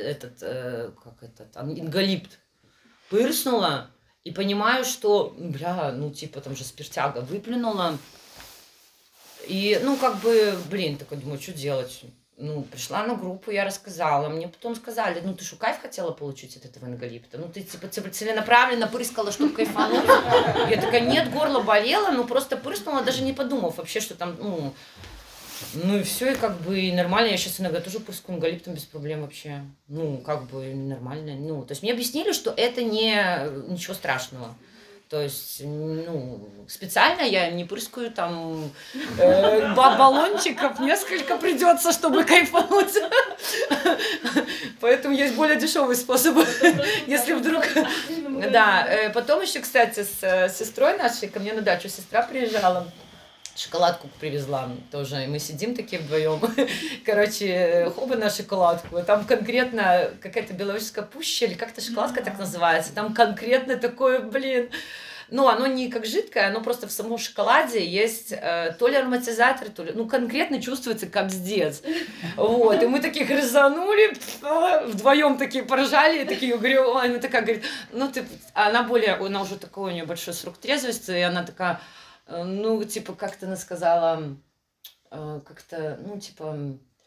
A: ингалипт. Пырснула и понимаю, что, там же спиртяга выплюнула. И, такой, думаю, что делать? Пришла на группу, я рассказала. Мне потом сказали, ты что, кайф хотела получить от этого ингалипта? Ты, целенаправленно пырскала, чтобы кайфануть? Я такая, нет, горло болело, просто пырснула, даже не подумав вообще, что там, и все, и как бы нормально. Я сейчас иногда тоже пырскаю ингалиптом без проблем вообще. Как бы нормально. То есть мне объяснили, что это ничего страшного. То есть, специально я не прыскаю там баллончиков, несколько придется, чтобы кайфануть. Поэтому есть более дешевый способ, если вдруг... Да, потом еще, кстати, с сестрой нашей, ко мне на дачу сестра приезжала, шоколадку привезла тоже, и мы сидим такие вдвоем, хоба на шоколадку, там конкретно какая-то белорусская пуща, или как-то шоколадка так называется, там конкретно такое, оно не как жидкое, оно просто в самом шоколаде есть то ли ароматизатор, то ли, конкретно чувствуется капздец, вот, и мы таких резанули, вдвоем такие поржали, и такие, говорю, она такая говорит, она уже такой, у нее большой срок трезвости, и она такая, как-то она сказала,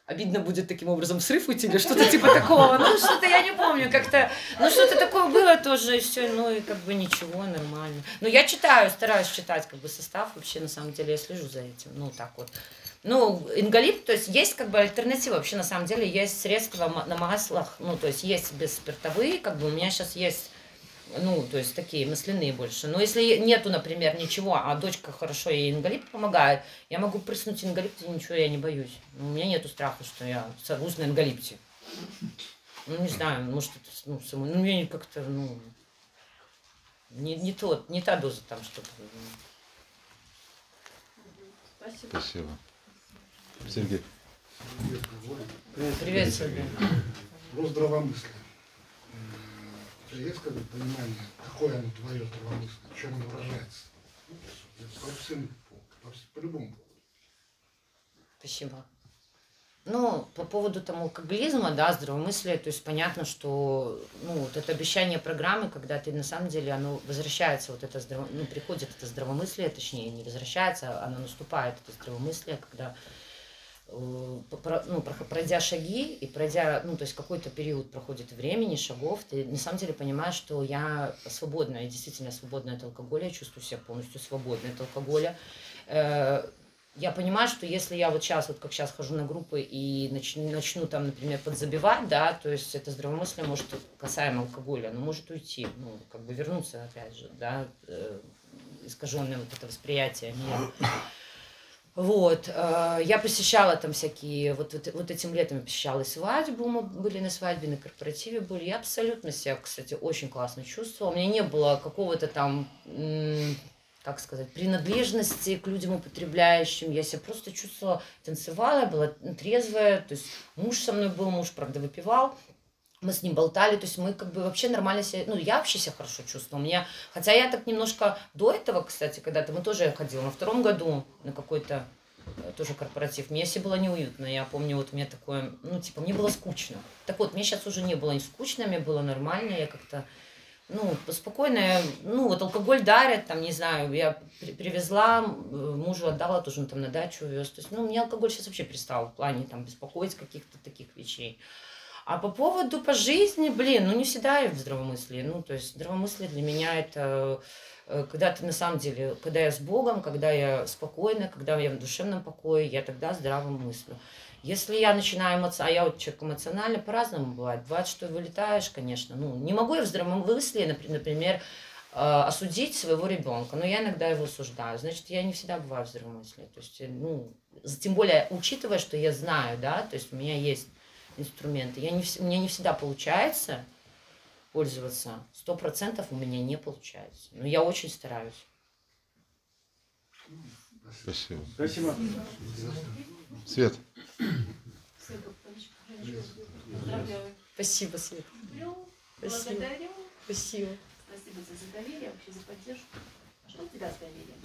A: обидно будет таким образом срыв уйти или что-то типа такого. Ну, что-то я не помню, как-то, ну, что-то такое было тоже, и все, ну, и как бы ничего, нормально. Но я читаю, стараюсь читать, как бы, состав, вообще, на самом деле, я слежу за этим, ну, так вот. Ну, ингалип, то есть есть как бы альтернатива, вообще, на самом деле, есть средства на маслах, ну, то есть есть бесспиртовые, как бы, у меня сейчас есть, ну, то есть такие масляные больше. Но если нету, например, ничего, а дочка хорошо ей ингалип помогает, я могу прыснуть ингалипт, и ничего, я не боюсь. У меня нету страха, что я сорвусь на ингалипте. Ну, не знаю, может, это, ну, само, ну, мне как-то, ну, не та доза там что-то.
C: Спасибо.
B: Спасибо. Сергей.
A: Привет, Сергей.
D: Про здравомыслие. У тебя есть как бы понимание, какое оно твое здравомыслие, в чем оно выражается? Ну, по всем поводам, по любому поводу.
A: Спасибо. Ну, по поводу там алкоголизма, да, здравомыслия, то есть понятно, что, ну, вот это обещание программы, когда ты на самом деле, оно возвращается, вот это ну, приходит это здравомыслие, точнее, не возвращается, оно наступает, это здравомыслие, когда, ну, пройдя шаги и пройдя, ну, то есть какой-то период проходит времени, шагов, ты на самом деле понимаешь, что я свободна, я действительно свободна от алкоголя, я чувствую себя полностью свободной от алкоголя. Я понимаю, что если я вот сейчас, вот как сейчас хожу на группы и начну там, например, подзабивать, да, то есть это здравомыслие может, касаемо алкоголя, оно может уйти, ну, как бы вернуться, опять же, да, искаженное вот это восприятие мира. Вот, я посещала там всякие, вот этим летом я посещала и свадьбу, мы были на свадьбе, на корпоративе были, я абсолютно себя, кстати, очень классно чувствовала, у меня не было какого-то там, как сказать, принадлежности к людям употребляющим, я себя просто чувствовала, танцевала, я была трезвая, то есть муж со мной был, муж, правда, выпивал, мы с ним болтали, то есть мы как бы вообще нормально себя, ну, я вообще себя хорошо чувствовала. Меня, хотя я так немножко до этого, кстати, когда-то мы тоже ходила на 2-м году на какой-то тоже корпоратив, мне все было неуютно, я помню, вот мне такое, ну, типа, мне было скучно. Так вот, мне сейчас уже не было не скучно, мне было нормально, я как-то, ну, спокойно, ну, вот алкоголь дарят, там, не знаю, я привезла, мужу отдала, тоже он там на дачу увез, то есть, ну, мне алкоголь сейчас вообще перестал в плане, там, беспокоить каких-то таких вещей. А по поводу по жизни, блин, ну не всегда я в здравомыслии. Ну, то есть здравомыслие для меня это когда ты на самом деле, когда я с Богом, когда я спокойна, когда я в душевном покое, я тогда здраво мыслю. Если я начинаю а я вот человек эмоционально, по-разному бывает. Бывает, что вылетаешь, конечно. Ну, не могу я в здравомыслии, например, осудить своего ребенка, но я иногда его осуждаю. Значит, я не всегда бываю в здравомыслии. То есть, ну, тем более, учитывая, что я знаю, да, то есть у меня есть инструменты. У меня не всегда получается пользоваться. 100% у меня не получается. Но я очень стараюсь.
B: Спасибо.
E: Спасибо.
B: Свет.
A: Спасибо, Свет. Спасибо.
G: Благодарю.
A: Спасибо.
G: Спасибо за доверие, вообще за поддержку. А что у тебя с доверием?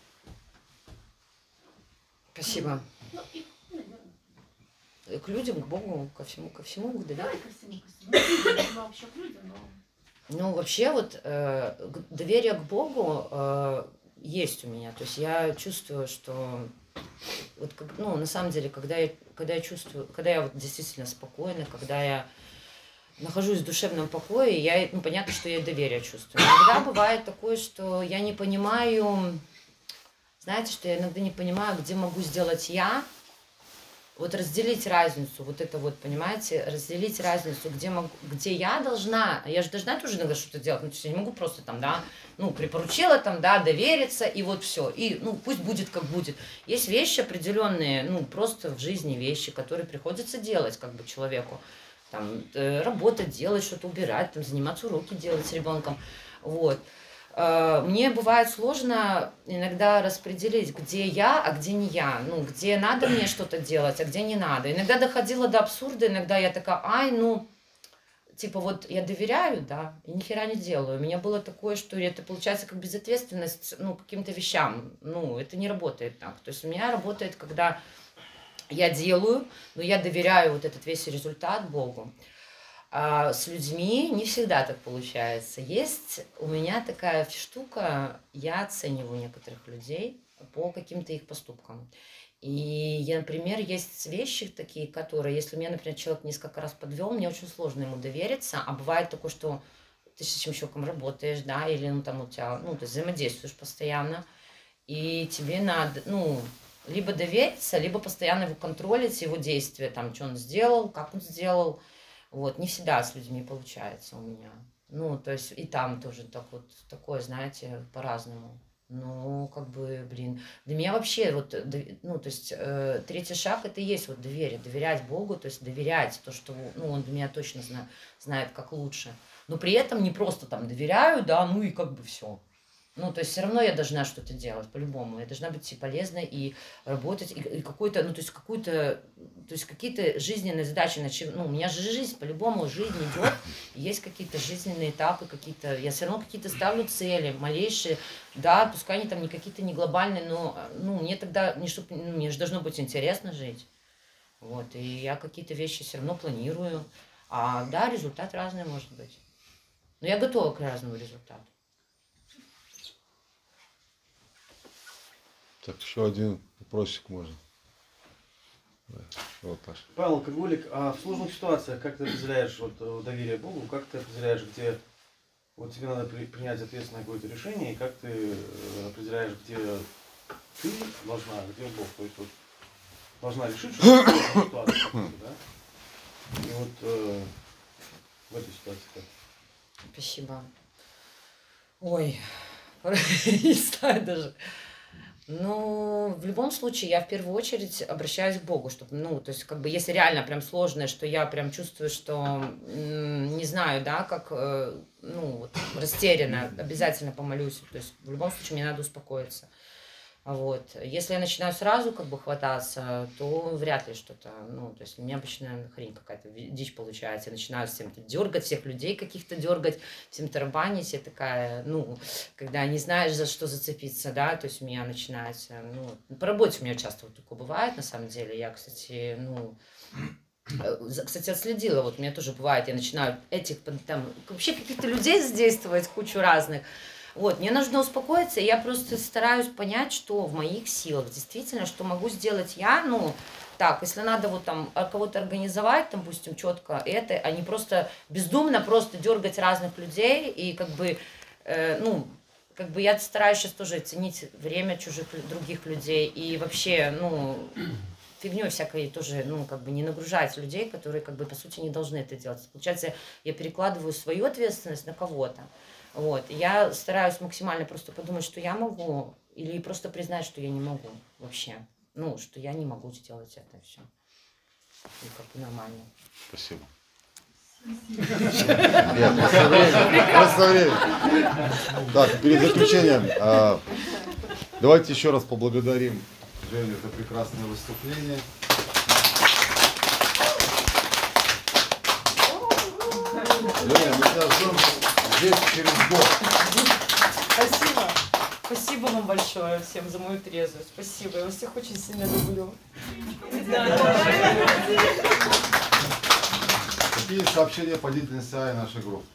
A: Спасибо.
G: Ну, и, наверное.
A: К людям, к Богу, ко всему доверию.
G: Давай ко всему, ко всему. Ну, вообще к людям, но...
A: Ну, вообще вот доверие к Богу есть у меня. То есть я чувствую, что вот, ну, на самом деле, когда я чувствую, когда я вот действительно спокойна, когда я нахожусь в душевном покое, ну, понятно, что я доверие чувствую. Иногда бывает такое, что я не понимаю, знаете, что я иногда не понимаю, где могу сделать я, вот разделить разницу, вот это вот, понимаете, разделить разницу, где я же должна тоже иногда что-то делать, ну, то есть я не могу просто там, да, ну, припоручила там, да, довериться, и вот все, и, ну, пусть будет как будет. Есть вещи определенные, ну, просто в жизни вещи, которые приходится делать, как бы, человеку, там, работать, делать, что-то убирать, там, заниматься, уроки делать с ребенком, вот. Мне бывает сложно иногда распределить, где я, а где не я. Ну, где надо мне что-то делать, а где не надо. Иногда доходило до абсурда, иногда я такая, ну, типа вот я доверяю, да, и ни хера не делаю. У меня было такое, что это получается как безответственность, ну, каким-то вещам. Ну, это не работает так. То есть у меня работает, когда я делаю, но я доверяю вот этот весь результат Богу. А с людьми не всегда так получается. Есть у меня такая штука, я оцениваю некоторых людей по каким-то их поступкам. И, например, есть вещи такие, которые, если меня, например, человек несколько раз подвел, мне очень сложно ему довериться, а бывает такое, что ты с этим человеком работаешь, да, или ну, там у тебя, ну, ты взаимодействуешь постоянно, и тебе надо, ну, либо довериться, либо постоянно его контролить, его действия, там, что он сделал, как он сделал. Вот, не всегда с людьми получается у меня. Ну, то есть и там тоже так вот, такое, знаете, по-разному. Ну, как бы, блин, для меня вообще вот, ну, то есть третий шаг это и есть вот доверие, доверять Богу, то есть доверять то, что, ну, он для меня точно знает, как лучше. Но при этом не просто там доверяю, да, ну и как бы все. Ну, то есть все равно я должна что-то делать, по-любому. Я должна быть и полезной, и работать, и какой-то, ну, то есть какую-то, то есть какие-то жизненные задачи. Ну, у меня же жизнь, по-любому жизнь идет, есть какие-то жизненные этапы, какие-то, я все равно какие-то ставлю цели, малейшие, да, пускай они там не какие-то не глобальные, но, ну, мне тогда, мне же должно быть интересно жить. Вот, и я какие-то вещи все равно планирую. А, да, результат разный может быть. Но я готова к разному результату.
B: Так, еще один вопросик можно. Вот, Паша.
E: Павел, алкоголик, а в сложных ситуациях как ты определяешь вот, доверие Богу, как ты определяешь, где вот тебе надо принять ответственное какое-то решение, и как ты определяешь, где ты должна, а где Бог, то есть вот должна решить, что в сложной ситуации, да? И вот в этой ситуации как?
A: Спасибо. Ой, не знаю даже. Ну, в любом случае, я в первую очередь обращаюсь к Богу, чтобы, ну, то есть, как бы, если реально прям сложное, что я прям чувствую, что, не знаю, да, как, ну, вот, растеряна, обязательно помолюсь, то есть, в любом случае, мне надо успокоиться. Вот. Если я начинаю сразу как бы хвататься, то вряд ли что-то, ну, то есть у меня обычно хрень какая-то, дичь получается. Я начинаю всем дергать, всех людей каких-то дергать, всем тарабанить. Я такая, ну, когда не знаешь, за что зацепиться, да, то есть у меня начинается, ну, по работе у меня часто вот такое бывает, на самом деле. Я, кстати, ну, отследила, вот у меня тоже бывает, я начинаю этих, там, вообще каких-то людей задействовать, кучу разных. Вот, мне нужно успокоиться, и я просто стараюсь понять, что в моих силах, действительно, что могу сделать я, ну, так, если надо вот там кого-то организовать, там, допустим, четко это, а не просто бездумно просто дергать разных людей, и как бы, ну, как бы я стараюсь сейчас тоже ценить время чужих, других людей, и вообще, ну, фигней всякой тоже, ну, как бы не нагружать людей, которые, как бы, по сути, не должны это делать. Получается, я перекладываю свою ответственность на кого-то. Вот. Я стараюсь максимально просто подумать, что я могу, или просто признать, что я не могу вообще. Ну, что я не могу сделать это все. И как бы нормально.
B: Спасибо. Нет, просто время. Так, перед заключением, давайте еще раз поблагодарим Женю за прекрасное выступление. Женя, мы тебя ждем здесь через год.
A: Спасибо. Спасибо вам большое всем за мою трезвость. Спасибо. Я вас всех очень сильно люблю.
B: Какие сообщения по деятельности нашей группы?